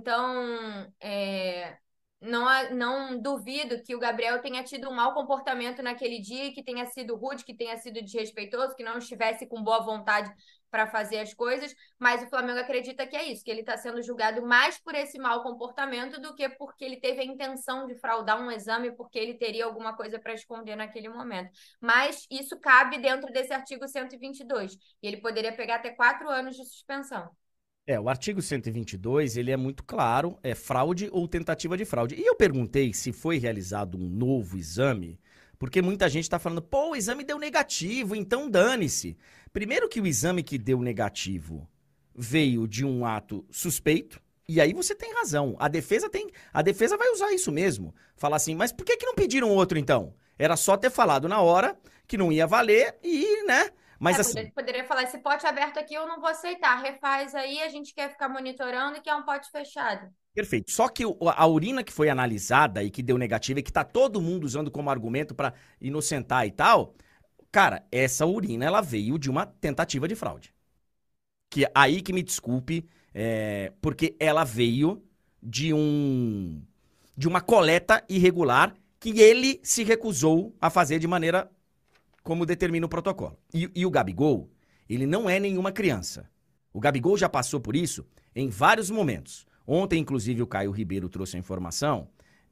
Então, é, não, não duvido que o Gabriel tenha tido um mau comportamento naquele dia, que tenha sido rude, que tenha sido desrespeitoso, que não estivesse com boa vontade para fazer as coisas, mas o Flamengo acredita que é isso, que ele está sendo julgado mais por esse mau comportamento do que porque ele teve a intenção de fraudar um exame, porque ele teria alguma coisa para esconder naquele momento. Mas isso cabe dentro desse artigo cento e vinte e dois, e ele poderia pegar até quatro anos de suspensão. É, o artigo cento e vinte e dois, ele é muito claro, é fraude ou tentativa de fraude. E eu perguntei se foi realizado um novo exame, porque muita gente está falando, pô, o exame deu negativo, então dane-se. Primeiro que o exame que deu negativo veio de um ato suspeito, e aí você tem razão. A defesa tem, a defesa vai usar isso mesmo. Falar assim, mas por que que não pediram outro então? Era só ter falado na hora que não ia valer e, né? Mas É, assim, poderia, poderia falar, esse pote aberto aqui eu não vou aceitar. Refaz aí, a gente quer ficar monitorando e quer um pote fechado. perfeito. Só que o- a urina que foi analisada e que deu negativa e que tá todo mundo usando como argumento pra inocentar e tal, cara, essa urina ela veio de uma tentativa de fraude. Que aí que me desculpe, é, porque ela veio de um de uma coleta irregular que ele se recusou a fazer de maneira como determina o protocolo. E, e o Gabigol, ele não é nenhuma criança. O Gabigol já passou por isso em vários momentos. Ontem, inclusive, o Caio Ribeiro trouxe a informação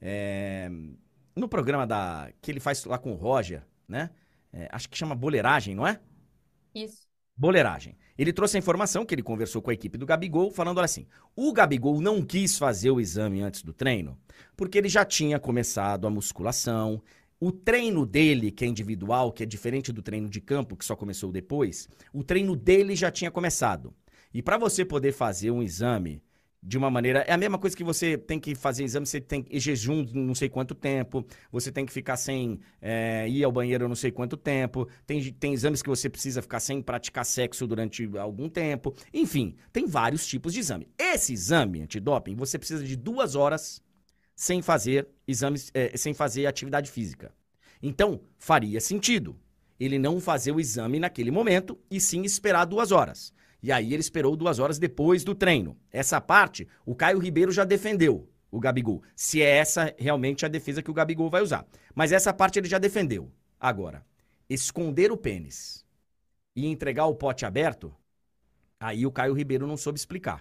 é, no programa da que ele faz lá com o Roger, né? É, acho que chama Boleiragem, não é? Isso. Boleiragem. Ele trouxe a informação que ele conversou com a equipe do Gabigol, falando assim, o Gabigol não quis fazer o exame antes do treino, porque ele já tinha começado a musculação, o treino dele, que é individual, que é diferente do treino de campo, que só começou depois, o treino dele já tinha começado. E para você poder fazer um exame de uma maneira... É a mesma coisa que você tem que fazer exame, você tem em jejum não sei quanto tempo, você tem que ficar sem é, ir ao banheiro não sei quanto tempo, tem, tem exames que você precisa ficar sem praticar sexo durante algum tempo. Enfim, tem vários tipos de exame. Esse exame antidoping, você precisa de duas horas sem fazer exames, é, sem fazer atividade física. Então, faria sentido ele não fazer o exame naquele momento e sim esperar duas horas. E aí ele esperou duas horas depois do treino. Essa parte, o Caio Ribeiro já defendeu o Gabigol. Se é essa realmente a defesa que o Gabigol vai usar. Mas essa parte ele já defendeu. Agora, esconder o pênis e entregar o pote aberto, aí o Caio Ribeiro não soube explicar.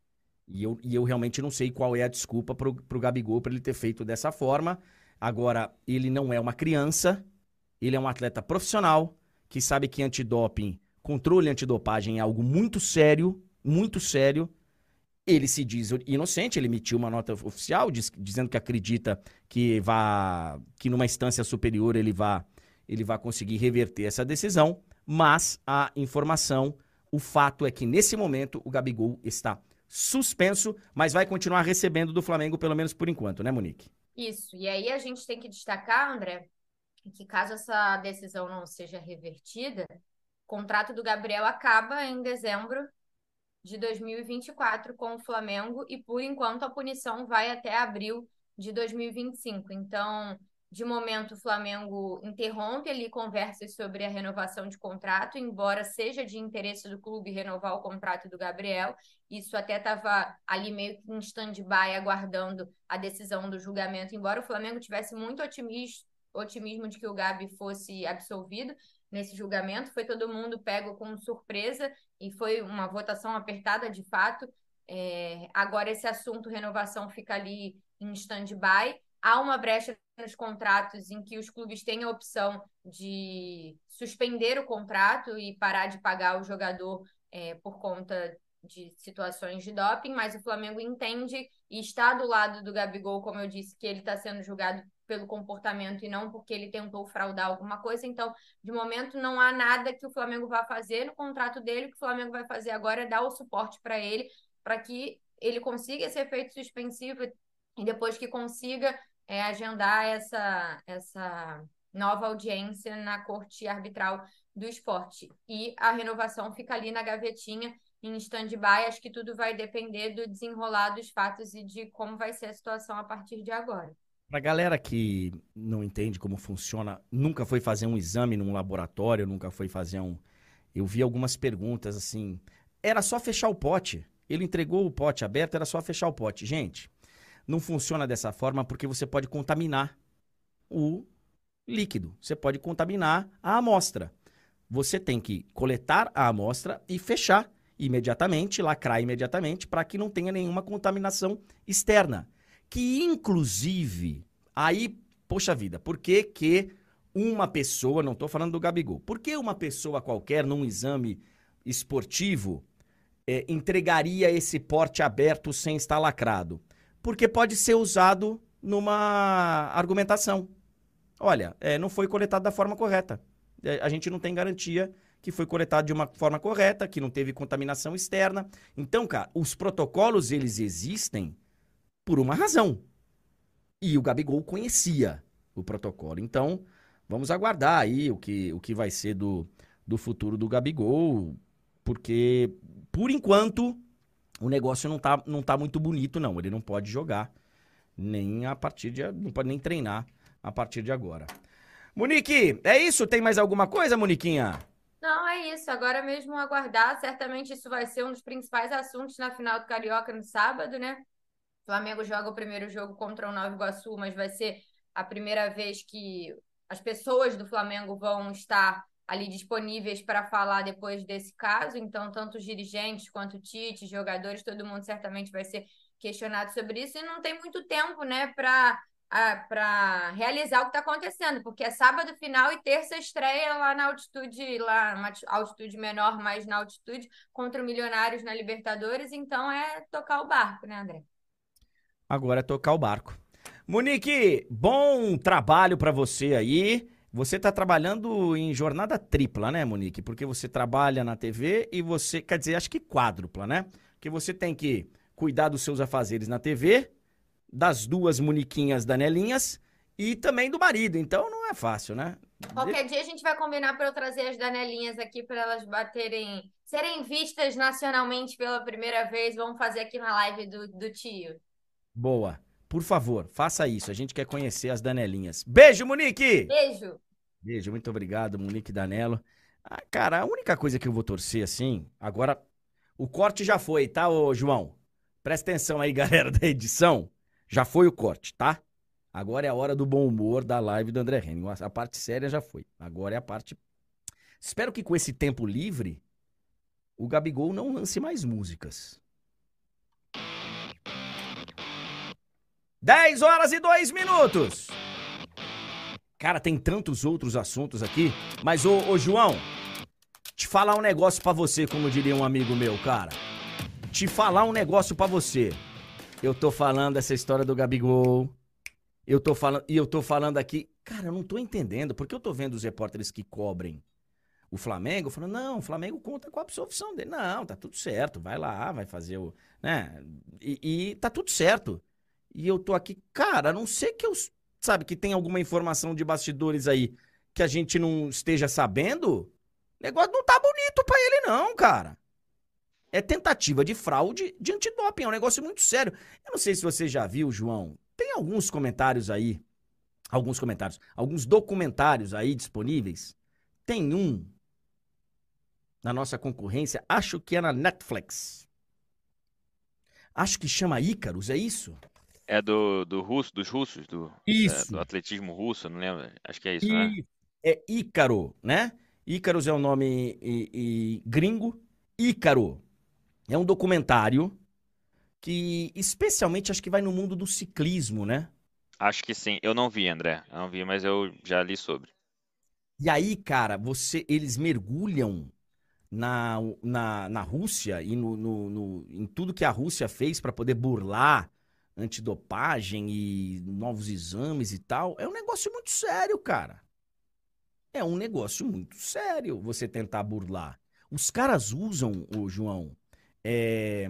E eu, e eu realmente não sei qual é a desculpa pro, pro Gabigol para ele ter feito dessa forma. Agora, ele não é uma criança, ele é um atleta profissional que sabe que antidoping... Controle antidopagem é algo muito sério, muito sério. Ele se diz inocente, ele emitiu uma nota oficial diz, dizendo que acredita que, vá, que numa instância superior ele vá, ele vá conseguir reverter essa decisão, mas a informação, o fato é que nesse momento o Gabigol está suspenso, mas vai continuar recebendo do Flamengo pelo menos por enquanto, né, Monique? Isso. E aí a gente tem que destacar, André, que caso essa decisão não seja revertida, o contrato do Gabriel acaba em dezembro de dois mil e vinte e quatro com o Flamengo e, por enquanto, a punição vai até abril de dois mil e vinte e cinco. Então, de momento, o Flamengo interrompe ali conversas sobre a renovação de contrato, embora seja de interesse do clube renovar o contrato do Gabriel. Isso até estava ali meio que em stand-by, aguardando a decisão do julgamento, embora o Flamengo tivesse muito otimismo, otimismo de que o Gabi fosse absolvido nesse julgamento. Foi todo mundo pego com surpresa e foi uma votação apertada de fato. É, agora esse assunto, renovação, fica ali em stand-by. Há uma brecha nos contratos em que os clubes têm a opção de suspender o contrato e parar de pagar o jogador é, por conta de situações de doping, mas o Flamengo entende e está do lado do Gabigol, como eu disse, que ele está sendo julgado pelo comportamento e não porque ele tentou fraudar alguma coisa. Então, de momento, não há nada que o Flamengo vá fazer no contrato dele. O que o Flamengo vai fazer agora é dar o suporte para ele, para que ele consiga esse efeito suspensivo e depois que consiga é, agendar essa, essa nova audiência na Corte Arbitral do Esporte. E a renovação fica ali na gavetinha, em stand-by. Acho que tudo vai depender do desenrolar dos fatos e de como vai ser a situação a partir de agora. Pra galera que não entende como funciona, nunca foi fazer um exame num laboratório, nunca foi fazer um... Eu vi algumas perguntas assim, era só fechar o pote. Ele entregou o pote aberto, era só fechar o pote. Gente, não funciona dessa forma porque você pode contaminar o líquido. Você pode contaminar a amostra. Você tem que coletar a amostra e fechar imediatamente, lacrar imediatamente, para que não tenha nenhuma contaminação externa. Que, inclusive, aí, poxa vida, por que que uma pessoa, não estou falando do Gabigol, por que uma pessoa qualquer, num exame esportivo, é, entregaria esse porte aberto sem estar lacrado? Porque pode ser usado numa argumentação. Olha, é, não foi coletado da forma correta. É, a gente não tem garantia que foi coletado de uma forma correta, que não teve contaminação externa. Então, cara, os protocolos, eles existem por uma razão. E o Gabigol conhecia o protocolo. Então, vamos aguardar aí o que, o que vai ser do, do futuro do Gabigol, porque, por enquanto, o negócio não tá, não tá muito bonito, não. Ele não pode jogar, nem a partir de... não pode nem treinar a partir de agora. Monique, é isso? Tem mais alguma coisa, Moniquinha? Não, é isso. Agora mesmo aguardar. Certamente isso vai ser um dos principais assuntos na final do Carioca no sábado, né? O Flamengo joga o primeiro jogo contra o Nova Iguaçu, mas vai ser a primeira vez que as pessoas do Flamengo vão estar ali disponíveis para falar depois desse caso. Então, tanto os dirigentes quanto o Tite, jogadores, todo mundo certamente vai ser questionado sobre isso. E não tem muito tempo, né, para para realizar o que está acontecendo, porque é sábado final e terça estreia lá na altitude, lá numa altitude menor, mas na altitude, contra o Milionários na Libertadores. Então, é tocar o barco, né, André? Agora é tocar o barco. Monique, bom trabalho pra você aí. Você tá trabalhando em jornada tripla, né, Monique? Porque você trabalha na T V e você, quer dizer, acho que quádrupla, né? Porque você tem que cuidar dos seus afazeres na T V, das duas Moniquinhas Danelinhas e também do marido. Então não é fácil, né? Qualquer dia a gente vai combinar para eu trazer as Danelinhas aqui para elas baterem, serem vistas nacionalmente pela primeira vez. Vamos fazer aqui na live do, do tio. Boa. Por favor, faça isso. A gente quer conhecer as Danelinhas. Beijo, Monique! Beijo! Beijo, muito obrigado, Monique Danelo. Ah, cara, a única coisa que eu vou torcer assim, agora, o corte já foi, tá, ô João? Presta atenção aí, galera da edição. Já foi o corte, tá? Agora é a hora do bom humor da live do André Henning. A parte séria já foi. Agora é a parte... Espero que com esse tempo livre, o Gabigol não lance mais músicas. dez horas e dois minutos. Cara, tem tantos outros assuntos aqui. Mas, ô, ô João, te falar um negócio pra você, como diria um amigo meu, cara. Te falar um negócio pra você. Eu tô falando essa história do Gabigol. Eu tô falando, e eu tô falando aqui... Cara, eu não tô entendendo, porque eu tô vendo os repórteres que cobrem o Flamengo, falando, não, o Flamengo conta com a absolvição dele. Não, tá tudo certo, vai lá, vai fazer o... né? E, e tá tudo certo. E eu tô aqui, cara, a não ser que eu, sabe, que tem alguma informação de bastidores aí que a gente não esteja sabendo, o negócio não tá bonito pra ele não, cara. É tentativa de fraude de antidoping, é um negócio muito sério. Eu não sei se você já viu, João, tem alguns comentários aí, alguns comentários, alguns documentários aí disponíveis. Tem um na nossa concorrência, acho que é na Netflix. Acho que chama Ícaros, é isso? É do, do russo, dos russos, do, Isso. É, do atletismo russo, não lembro. Acho que é isso, né? É Ícaro, né? Ícaros é um nome e, e, gringo. Ícaro é um documentário que especialmente acho que vai no mundo do ciclismo, né? Acho que sim. Eu não vi, André. Eu não vi, mas eu já li sobre. E aí, cara, você, eles mergulham na, na, na Rússia e no, no, no, em tudo que a Rússia fez para poder burlar antidopagem e novos exames e tal. É um negócio muito sério, cara. É um negócio muito sério você tentar burlar. Os caras usam, ô João, é,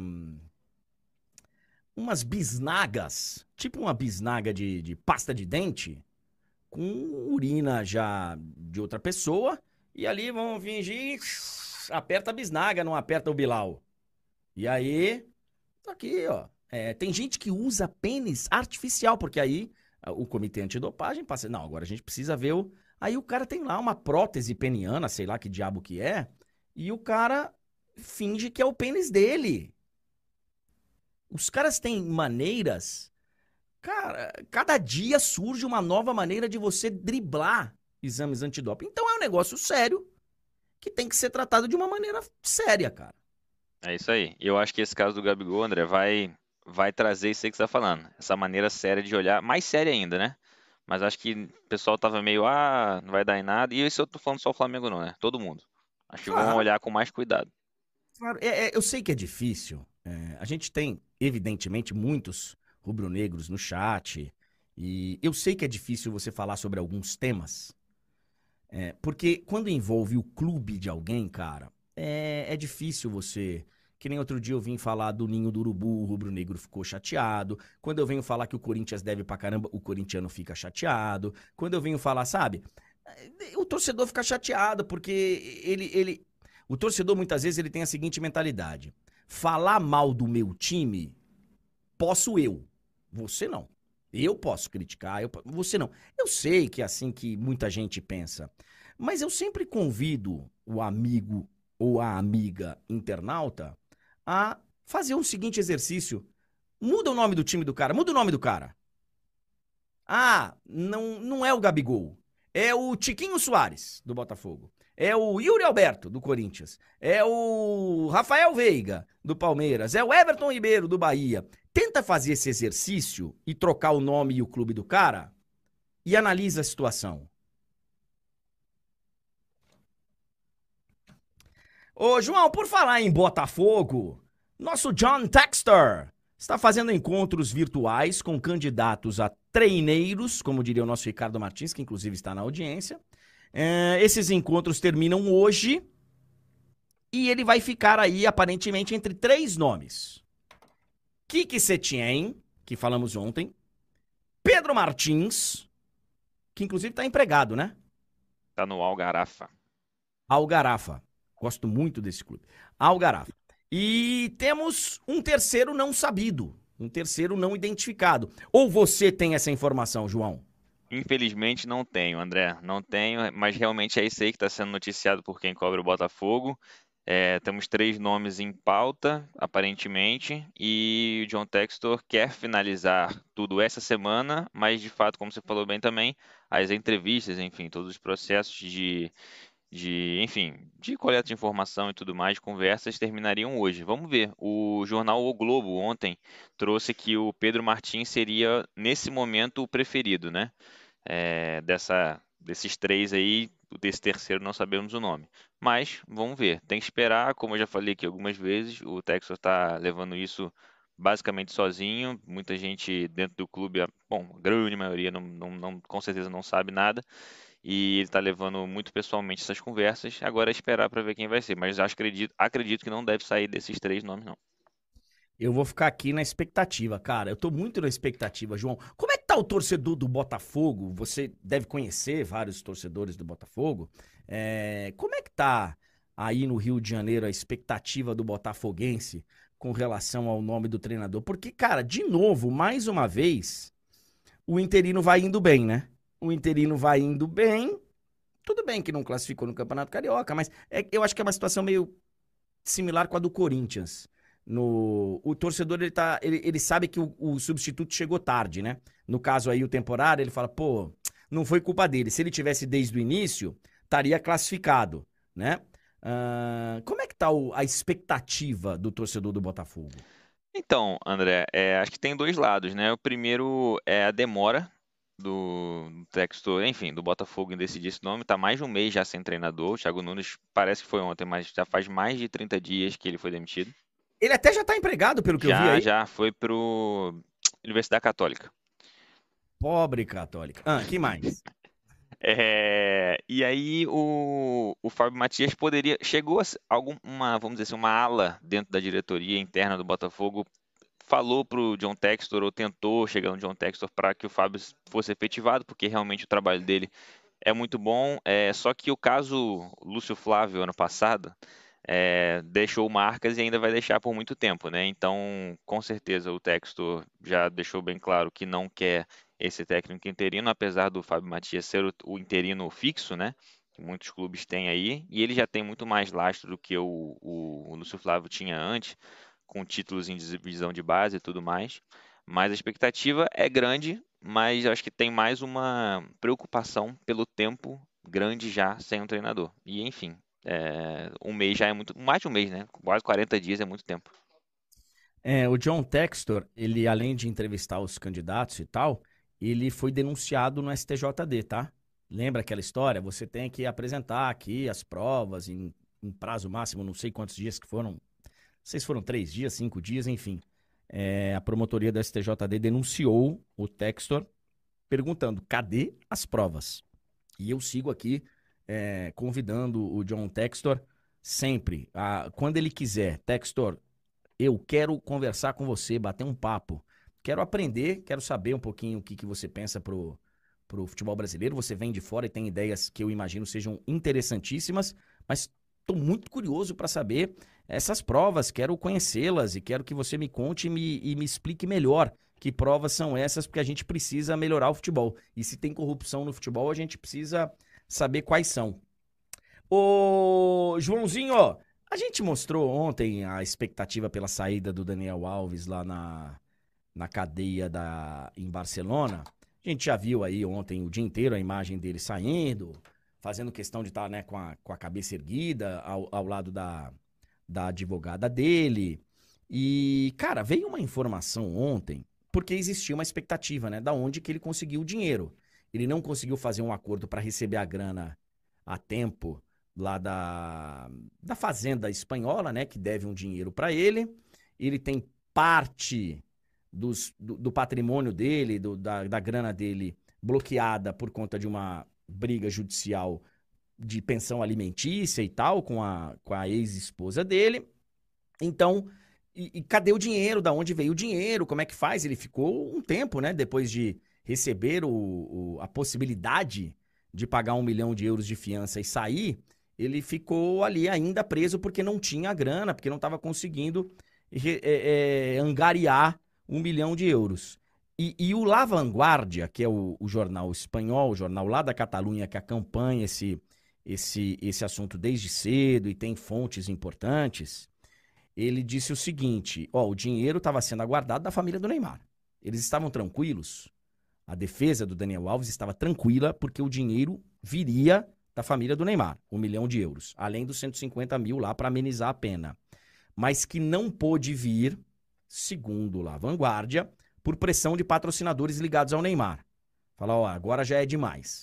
umas bisnagas, tipo uma bisnaga de, de pasta de dente, com urina já de outra pessoa, e ali vão fingir, aperta a bisnaga, não aperta o bilau. E aí, tá aqui, ó. É, tem gente que usa pênis artificial, porque aí o comitê antidopagem passa... Não, agora a gente precisa ver o... Aí o cara tem lá uma prótese peniana, sei lá que diabo que é, e o cara finge que é o pênis dele. Os caras têm maneiras... Cara, cada dia surge uma nova maneira de você driblar exames antidoping. Então é um negócio sério que tem que ser tratado de uma maneira séria, cara. É isso aí. Eu acho que esse caso do Gabigol, André, vai, vai trazer isso aí que você tá falando. Essa maneira séria de olhar, mais séria ainda, né? Mas acho que o pessoal tava meio, ah, não vai dar em nada. E isso eu tô falando só o Flamengo não, né? Todo mundo. Acho que Claro. vão olhar com mais cuidado. Claro, é, é, eu sei que é difícil. É, a gente tem, evidentemente, muitos rubro-negros no chat. E eu sei que é difícil você falar sobre alguns temas. É, porque quando envolve o clube de alguém, cara, é, é difícil você... Que nem outro dia eu vim falar do Ninho do Urubu, o rubro-negro ficou chateado. Quando eu venho falar que o Corinthians deve pra caramba, o corintiano fica chateado. Quando eu venho falar, sabe? O torcedor fica chateado, porque ele... ele... O torcedor, muitas vezes, ele tem a seguinte mentalidade. Falar mal do meu time, posso eu. Você não. Eu posso criticar, eu... você não. Eu sei que é assim que muita gente pensa. Mas eu sempre convido o amigo ou a amiga internauta a fazer o seguinte exercício. Muda o nome do time do cara, muda o nome do cara. Ah, não, não é o Gabigol. É o Tiquinho Soares, do Botafogo. É o Yuri Alberto, do Corinthians. É o Rafael Veiga, do Palmeiras. É o Everton Ribeiro, do Bahia. Tenta fazer esse exercício e trocar o nome e o clube do cara e analisa a situação. Ô, João, por falar em Botafogo, nosso John Textor está fazendo encontros virtuais com candidatos a treineiros, como diria o nosso Ricardo Martins, que inclusive está na audiência. É, esses encontros terminam hoje e ele vai ficar aí, aparentemente, entre três nomes. Kiki Setien, que falamos ontem. Pedro Martins, que inclusive está empregado, né? Tá no Algarafa. Algarafa. Gosto muito desse clube. Algarafa. E temos um terceiro não sabido. Um terceiro não identificado. Ou você tem essa informação, João? Infelizmente não tenho, André. Não tenho, mas realmente é isso aí que está sendo noticiado por quem cobre o Botafogo. É, temos três nomes em pauta, aparentemente, e o John Textor quer finalizar tudo essa semana, mas de fato, como você falou bem também, as entrevistas, enfim, todos os processos de, de, enfim, de coleta de informação e tudo mais, conversas terminariam hoje. Vamos ver. O jornal O Globo ontem trouxe que o Pedro Martins seria, nesse momento, o preferido, né? É, dessa, desses três aí, desse terceiro não sabemos o nome. Mas vamos ver, tem que esperar, como eu já falei aqui algumas vezes, o Texas está levando isso basicamente sozinho, muita gente dentro do clube, bom, a grande maioria não, não, não, com certeza não sabe nada, e ele está levando muito pessoalmente essas conversas, agora é esperar para ver quem vai ser, mas acho, acredito, acredito que não deve sair desses três nomes não. Eu vou ficar aqui na expectativa, cara. Eu tô muito na expectativa, João. Como é que tá o torcedor do Botafogo? Você deve conhecer vários torcedores do Botafogo. É... Como é que tá aí no Rio de Janeiro a expectativa do botafoguense com relação ao nome do treinador? Porque, cara, de novo, mais uma vez, o interino vai indo bem, né? O interino vai indo bem. Tudo bem que não classificou no Campeonato Carioca, mas é... eu acho que é uma situação meio similar com a do Corinthians. No, o torcedor, ele, tá, ele, ele sabe que o, o substituto chegou tarde, né? No caso aí, o temporário, ele fala, pô, não foi culpa dele. Se ele tivesse desde o início, estaria classificado, né? Uh, como é que tá o, a expectativa do torcedor do Botafogo? Então, André, é, acho que tem dois lados, né? O primeiro é a demora do, do Textor, enfim, do Botafogo em decidir esse nome. Tá mais de um mês já sem treinador. O Thiago Nunes parece que foi ontem, mas já faz mais de trinta dias que ele foi demitido. Ele até já tá empregado, pelo que já, eu vi aí. Já, já foi pro Universidade Católica. Pobre Católica. Ah, que mais? É, e aí o, o Fábio Matias poderia... Chegou a alguma, vamos dizer assim, uma ala dentro da diretoria interna do Botafogo, falou pro John Textor, ou tentou chegar no John Textor para que o Fábio fosse efetivado, porque realmente o trabalho dele é muito bom. É, só que o caso Lúcio Flávio, ano passado... É, deixou marcas e ainda vai deixar por muito tempo, né? Então, com certeza, o Textor já deixou bem claro que não quer esse técnico interino, apesar do Fábio Matias ser o, o interino fixo, né? Que muitos clubes têm aí, e ele já tem muito mais lastro do que o, o, o Lúcio Flávio tinha antes, com títulos em divisão de base e tudo mais. Mas a expectativa é grande, mas eu acho que tem mais uma preocupação pelo tempo grande já sem um treinador. E enfim. É, um mês já é muito, mais de um mês, né? Quase quarenta dias é muito tempo. É, o John Textor, ele além de entrevistar os candidatos e tal, ele foi denunciado no S T J D, tá? Lembra aquela história? Você tem que apresentar aqui as provas em, em prazo máximo, não sei quantos dias que foram, não sei se foram três dias, cinco dias, enfim. É, a promotoria do S T J D denunciou o Textor perguntando, cadê as provas? E eu sigo aqui é, convidando o John Textor sempre, a, quando ele quiser. Textor, eu quero conversar com você, bater um papo. Quero aprender, quero saber um pouquinho o que, que você pensa pro, pro futebol brasileiro. Você vem de fora e tem ideias que eu imagino sejam interessantíssimas, mas estou muito curioso para saber essas provas, quero conhecê-las e quero que você me conte e me, e me explique melhor que provas são essas, porque a gente precisa melhorar o futebol. E se tem corrupção no futebol, a gente precisa saber quais são. Ô, Joãozinho, ó, a gente mostrou ontem a expectativa pela saída do Daniel Alves lá na, na cadeia da, em Barcelona. A gente já viu aí ontem o dia inteiro a imagem dele saindo, fazendo questão de estar, né, com, a, com a cabeça erguida ao, ao lado da, da advogada dele. E, cara, veio uma informação ontem, porque existia uma expectativa, né, da onde que ele conseguiu o dinheiro. Ele não conseguiu fazer um acordo para receber a grana a tempo lá da, da fazenda espanhola, né, que deve um dinheiro para ele. Ele tem parte dos, do, do patrimônio dele, do, da, da grana dele bloqueada por conta de uma briga judicial de pensão alimentícia e tal, com a, com a ex-esposa dele. Então, e, e cadê o dinheiro? Da onde veio o dinheiro? Como é que faz? Ele ficou um tempo, né, depois de receber o, o, a possibilidade de pagar um milhão de euros de fiança e sair, ele ficou ali ainda preso porque não tinha grana, porque não estava conseguindo é, é, angariar um milhão de euros. E, e o La Vanguardia, que é o, o jornal espanhol, o jornal lá da Catalunha, que acompanha esse, esse, esse assunto desde cedo e tem fontes importantes, ele disse o seguinte, ó, o dinheiro estava sendo aguardado da família do Neymar. Eles estavam tranquilos, a defesa do Daniel Alves estava tranquila porque o dinheiro viria da família do Neymar, um milhão de euros, além dos cento e cinquenta mil lá para amenizar a pena. Mas que não pôde vir, segundo La Vanguardia, por pressão de patrocinadores ligados ao Neymar. Fala, ó, agora já é demais.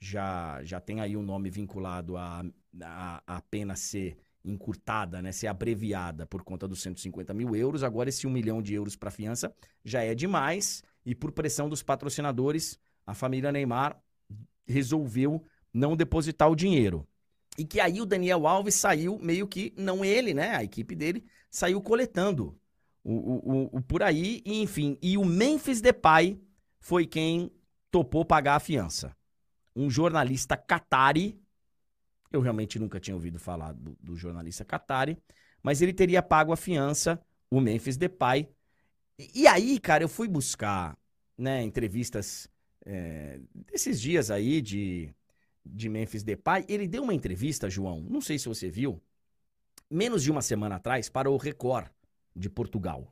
Já, já tem aí um nome vinculado a, a, a pena ser encurtada, né, ser abreviada por conta dos cento e cinquenta mil euros. Agora esse um milhão de euros para fiança já é demais. E por pressão dos patrocinadores, a família Neymar resolveu não depositar o dinheiro. E que aí o Daniel Alves saiu meio que, não ele, né, a equipe dele, saiu coletando o, o, o, o por aí, e enfim. E o Memphis Depay foi quem topou pagar a fiança. Um jornalista qatari, eu realmente nunca tinha ouvido falar do, do jornalista qatari, mas ele teria pago a fiança, o Memphis Depay. E, e aí, cara, eu fui buscar, né, entrevistas é, desses dias aí de, de Memphis Depay. Ele deu uma entrevista, João, não sei se você viu, menos de uma semana atrás, para o Record de Portugal.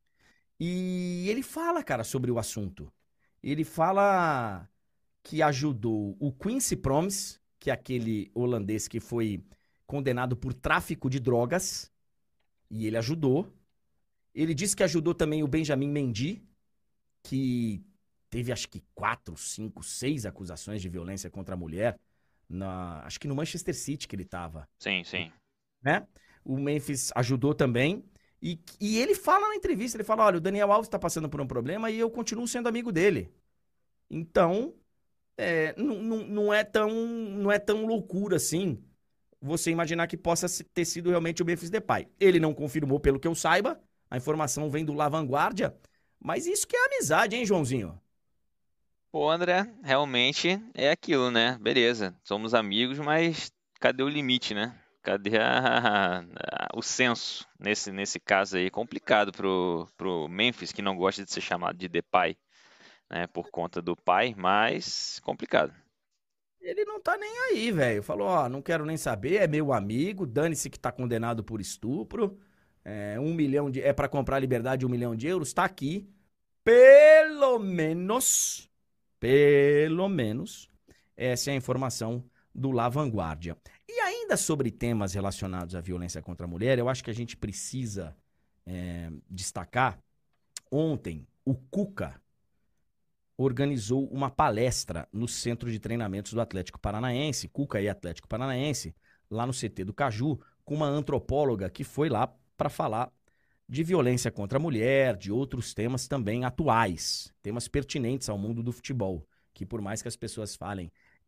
E ele fala, cara, sobre o assunto. Ele fala que ajudou o Quincy Promes, que é aquele holandês que foi condenado por tráfico de drogas, e ele ajudou. Ele disse que ajudou também o Benjamin Mendy, que teve acho que quatro, cinco, seis acusações de violência contra a mulher, na, acho que no Manchester City que ele estava. Sim, sim. Né? O Memphis ajudou também. E, e ele fala na entrevista, ele fala, olha, o Daniel Alves está passando por um problema e eu continuo sendo amigo dele. Então, é, não, não, não, é tão, não é tão loucura assim você imaginar que possa ter sido realmente o Memphis Depay. Ele não confirmou, pelo que eu saiba, a informação vem do La Vanguardia, mas isso que é amizade, hein, Joãozinho? Pô, André, realmente é aquilo, né? Beleza, somos amigos, mas cadê o limite, né? Cadê a, a, o senso nesse, nesse caso aí? Complicado pro, pro Memphis, que não gosta de ser chamado de Depay, né? Por conta do pai, mas complicado. Ele não tá nem aí, velho. Falou, ó, não quero nem saber, é meu amigo, dane-se que tá condenado por estupro. É, um milhão de, é para comprar a liberdade, um milhão de euros, tá aqui. Pelo menos, pelo menos, essa é a informação do La Vanguardia. E ainda sobre temas relacionados à violência contra a mulher, eu acho que a gente precisa é, destacar. Ontem, o Cuca organizou uma palestra no Centro de Treinamentos do Atlético Paranaense, Cuca e Atlético Paranaense, lá no C T do Caju, com uma antropóloga que foi lá para falar de violência contra a mulher, de outros temas também atuais, temas pertinentes ao mundo do futebol, que por mais que as pessoas falem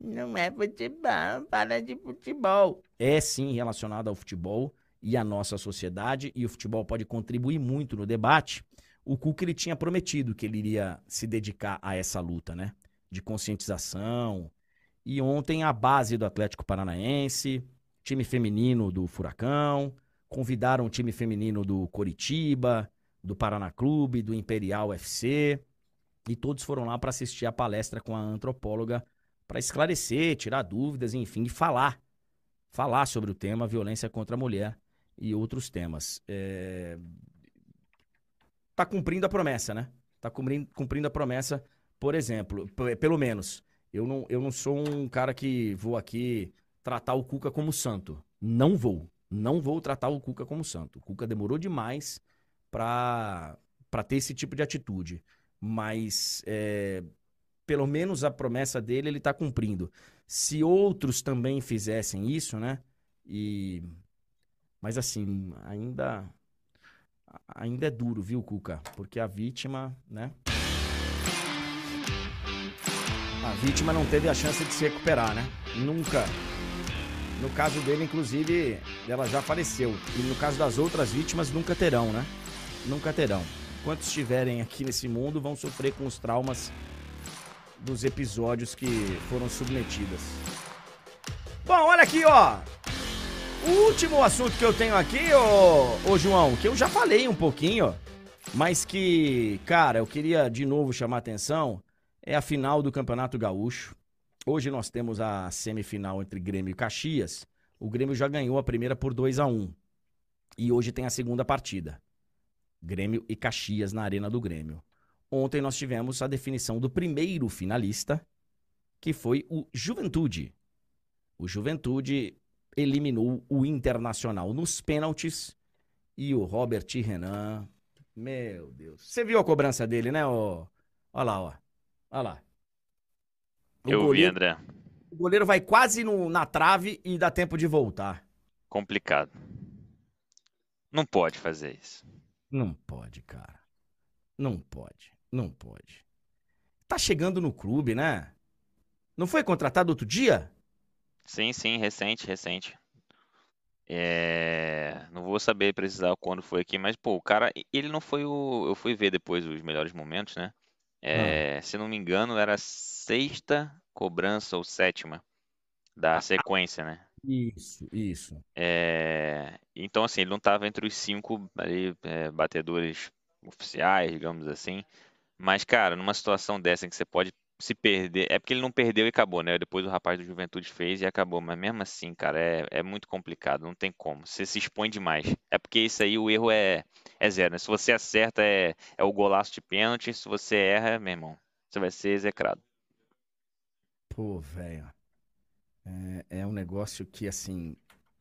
Não é futebol, fala de futebol. É sim relacionado ao futebol e à nossa sociedade, e o futebol pode contribuir muito no debate. O Cuca, ele tinha prometido que ele iria se dedicar a essa luta, né? De conscientização. E ontem a base do Atlético Paranaense, time feminino do Furacão, convidaram o time feminino do Coritiba, do Paraná Clube, do Imperial F C, e todos foram lá para assistir a palestra com a antropóloga para esclarecer, tirar dúvidas, enfim, e falar, falar sobre o tema violência contra a mulher e outros temas. É... Tá cumprindo a promessa, né? Tá cumprindo, cumprindo a promessa, por exemplo, p- pelo menos. Eu não, eu não sou um cara que vou aqui tratar o Cuca como santo. Não vou. Não vou tratar o Cuca como santo. O Cuca demorou demais pra, pra ter esse tipo de atitude. Mas, é, pelo menos a promessa dele, ele tá cumprindo. Se outros também fizessem isso, né? E... Mas assim, ainda... Ainda é duro, viu, Cuca? Porque a vítima, né? A vítima não teve a chance de se recuperar, né? Nunca. No caso dele, inclusive, ela já faleceu. E no caso das outras vítimas, nunca terão, né? Nunca terão. Enquanto estiverem aqui nesse mundo, vão sofrer com os traumas dos episódios que foram submetidas. Bom, olha aqui, ó. O último assunto que eu tenho aqui, ô, ô João, que eu já falei um pouquinho, mas que, cara, eu queria de novo chamar a atenção, é a final do Campeonato Gaúcho. Hoje nós temos a semifinal entre Grêmio e Caxias. O Grêmio já ganhou a primeira por dois a um. E hoje tem a segunda partida. Grêmio e Caxias na Arena do Grêmio. Ontem nós tivemos a definição do primeiro finalista, que foi o Juventude. O Juventude eliminou o Internacional nos pênaltis e o Robert Renan, meu Deus. Você viu a cobrança dele, né? Ó, ó lá, ó. Olha lá. O Eu vi, goleiro, André. o goleiro vai quase no- na trave e dá tempo de voltar. Complicado. Não pode fazer isso. Não pode, cara. Não pode. Não pode. Tá chegando no clube, né? Não foi contratado outro dia? Sim, sim, recente, recente. É, Não vou saber precisar quando foi aqui, mas, pô, o cara, ele não foi o. Eu fui ver depois os melhores momentos, né? Ah, É, Se não me engano, era a sexta cobrança ou sétima da sequência, né? isso, isso. É, Então, assim, ele não estava entre os cinco ali, é, batedores oficiais, digamos assim. Mas, cara, numa situação dessa em que você pode se perder. É porque ele não perdeu e acabou, né? Depois o rapaz do Juventude fez e acabou. Mas mesmo assim, cara, é, é muito complicado. Não tem como. Você se expõe demais. É porque isso aí o erro é, é zero, né? Se você acerta, é, é o golaço de pênalti. Se você erra, meu irmão, você vai ser execrado. Pô, velho. É, é um negócio que, assim.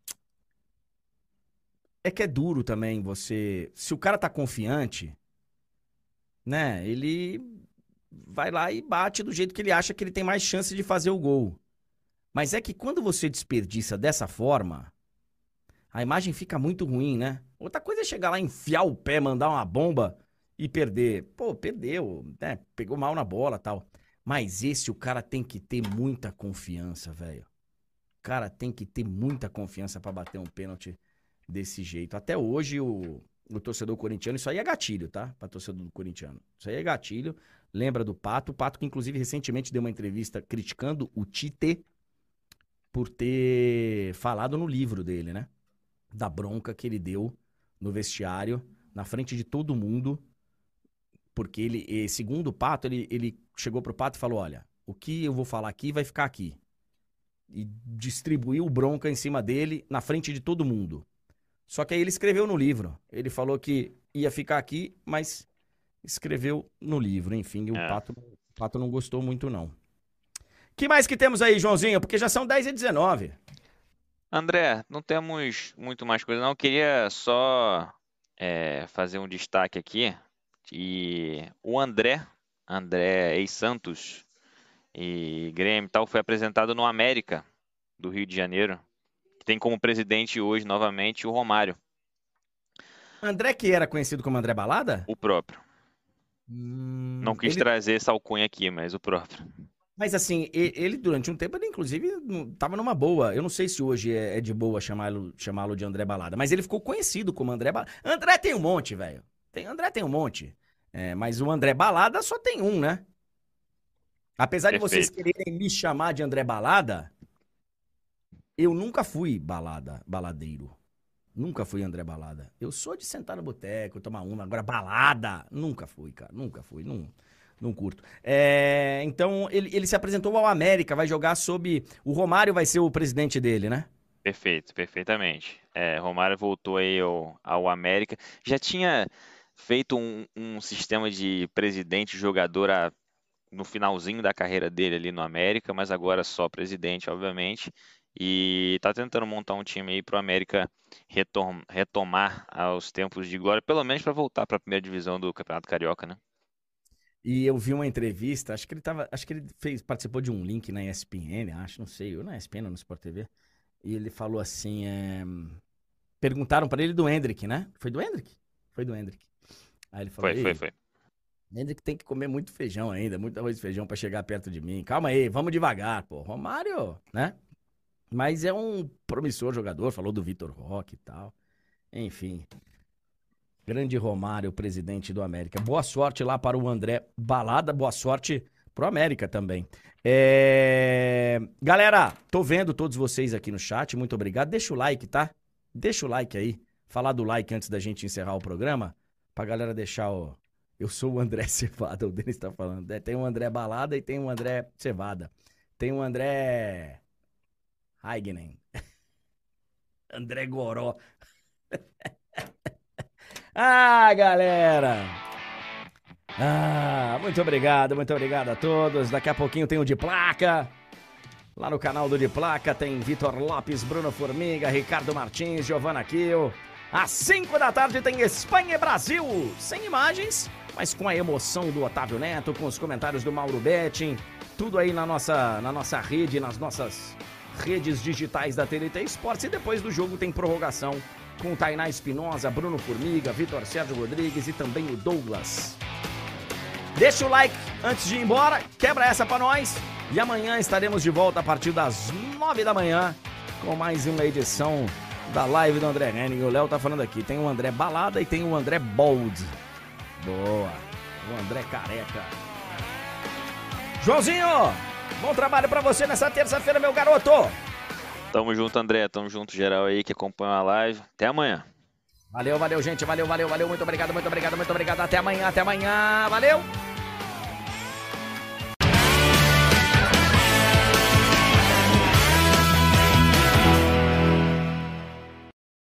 É que é duro também você. Se o cara tá confiante, né? Ele vai lá e bate do jeito que ele acha que ele tem mais chance de fazer o gol. Mas é que quando você desperdiça dessa forma, a imagem fica muito ruim, né? Outra coisa é chegar lá, enfiar o pé, mandar uma bomba e perder. Pô, perdeu, né? Pegou mal na bola e tal. Mas esse o cara tem que ter muita confiança, velho. O cara tem que ter muita confiança pra bater um pênalti desse jeito. Até hoje, o, o torcedor corintiano, isso aí é gatilho, tá? Pra torcedor do corintiano. Isso aí é gatilho. Lembra do Pato. O Pato, que inclusive recentemente deu uma entrevista criticando o Tite por ter falado no livro dele, né? Da bronca que ele deu no vestiário, na frente de todo mundo. Porque ele, eh, segundo o Pato, ele, ele chegou pro Pato e falou: olha, o que eu vou falar aqui vai ficar aqui. E distribuiu bronca em cima dele, na frente de todo mundo. Só que aí ele escreveu no livro. Ele falou que ia ficar aqui, mas escreveu no livro. Enfim, e o É. Pato, o Pato não gostou muito, não. Que mais que temos aí, Joãozinho? Porque já são dez e dezenove. André, não temos muito mais coisa, não. Eu queria só é, fazer um destaque aqui. E o André, André ex-Santos e Grêmio e tal, foi apresentado no América do Rio de Janeiro, que tem como presidente hoje, novamente, o Romário, André, que era conhecido como André Balada? o próprio. Hum, Não quis ele, trazer essa alcunha aqui, mas o próprio. Mas assim, e- ele durante um tempo, ele inclusive não- tava numa boa. Eu não sei se hoje é, é de boa chamá-lo chamá-lo de André Balada, mas ele ficou conhecido como André Balada. André tem um monte, velho. Tem, André tem um monte. É, mas o André Balada só tem um, né? Apesar de vocês Perfeito. quererem me chamar de André Balada, eu nunca fui balada, baladeiro. Nunca fui André Balada. Eu sou de sentar no boteco, tomar uma. Agora, balada, nunca fui, cara. Nunca fui. Não, não curto. É, então, ele, ele se apresentou ao América, vai jogar sob. O Romário vai ser o presidente dele, né? Perfeito, perfeitamente. É, Romário voltou aí ao, ao América. Já tinha feito um, um sistema de presidente-jogador a- no finalzinho da carreira dele ali no América, mas agora só presidente, obviamente. E tá tentando montar um time aí pro América retom- retomar aos tempos de glória, pelo menos para voltar para a primeira divisão do Campeonato Carioca, né? E eu vi uma entrevista, acho que ele tava. Acho que ele fez, participou de um link na E S P N, acho, não sei, ou na E S P N ou no Sport T V. E ele falou assim: é, perguntaram pra ele do Hendrick, né? Foi do Hendrick? Foi do Hendrick. Aí ele falou: Foi, foi, Ei, foi. Hendrick tem que comer muito feijão ainda, muito arroz e feijão pra chegar perto de mim. Calma aí, vamos devagar, pô. Romário, né? Mas é um promissor jogador, falou do Vitor Roque e tal. Enfim, grande Romário, presidente do América. Boa sorte lá para o André Balada, boa sorte pro América também. É, Galera, tô vendo todos vocês aqui no chat, muito obrigado. Deixa o like, tá? Deixa o like aí. Falar do like antes da gente encerrar o programa, pra galera deixar o... Eu sou o André Cevada, o Denis tá falando. É, tem um André Balada e tem um André Cevada. Tem um André... Heignen. André Goró. Ah, galera! Ah, muito obrigado, muito obrigado a todos. Daqui a pouquinho tem o De Placa. Lá no canal do De Placa tem Vitor Lopes, Bruno Formiga, Ricardo Martins, Giovana Kiel. Às cinco da tarde tem Espanha e Brasil. Sem imagens, mas com a emoção do Otávio Neto, com os comentários do Mauro Betting. Tudo aí na nossa, na nossa rede, nas nossas redes digitais da T N T Esportes. E depois do jogo tem prorrogação com Tainá Espinosa, Bruno Formiga, Vitor Sérgio Rodrigues e também o Douglas. Deixa o like antes de ir embora, quebra essa pra nós. E amanhã estaremos de volta a partir das nove da manhã com mais uma edição da live do André Henning. O Léo tá falando aqui, tem o André Balada e tem o André Bold. Boa, o André Careca. Joãozinho, bom trabalho pra você nessa terça-feira, meu garoto. Tamo junto, André. Tamo junto, geral aí que acompanha a live. Até amanhã. Valeu, valeu, gente. Valeu, valeu, valeu. Muito obrigado, muito obrigado, muito obrigado. Até amanhã, até amanhã. Valeu.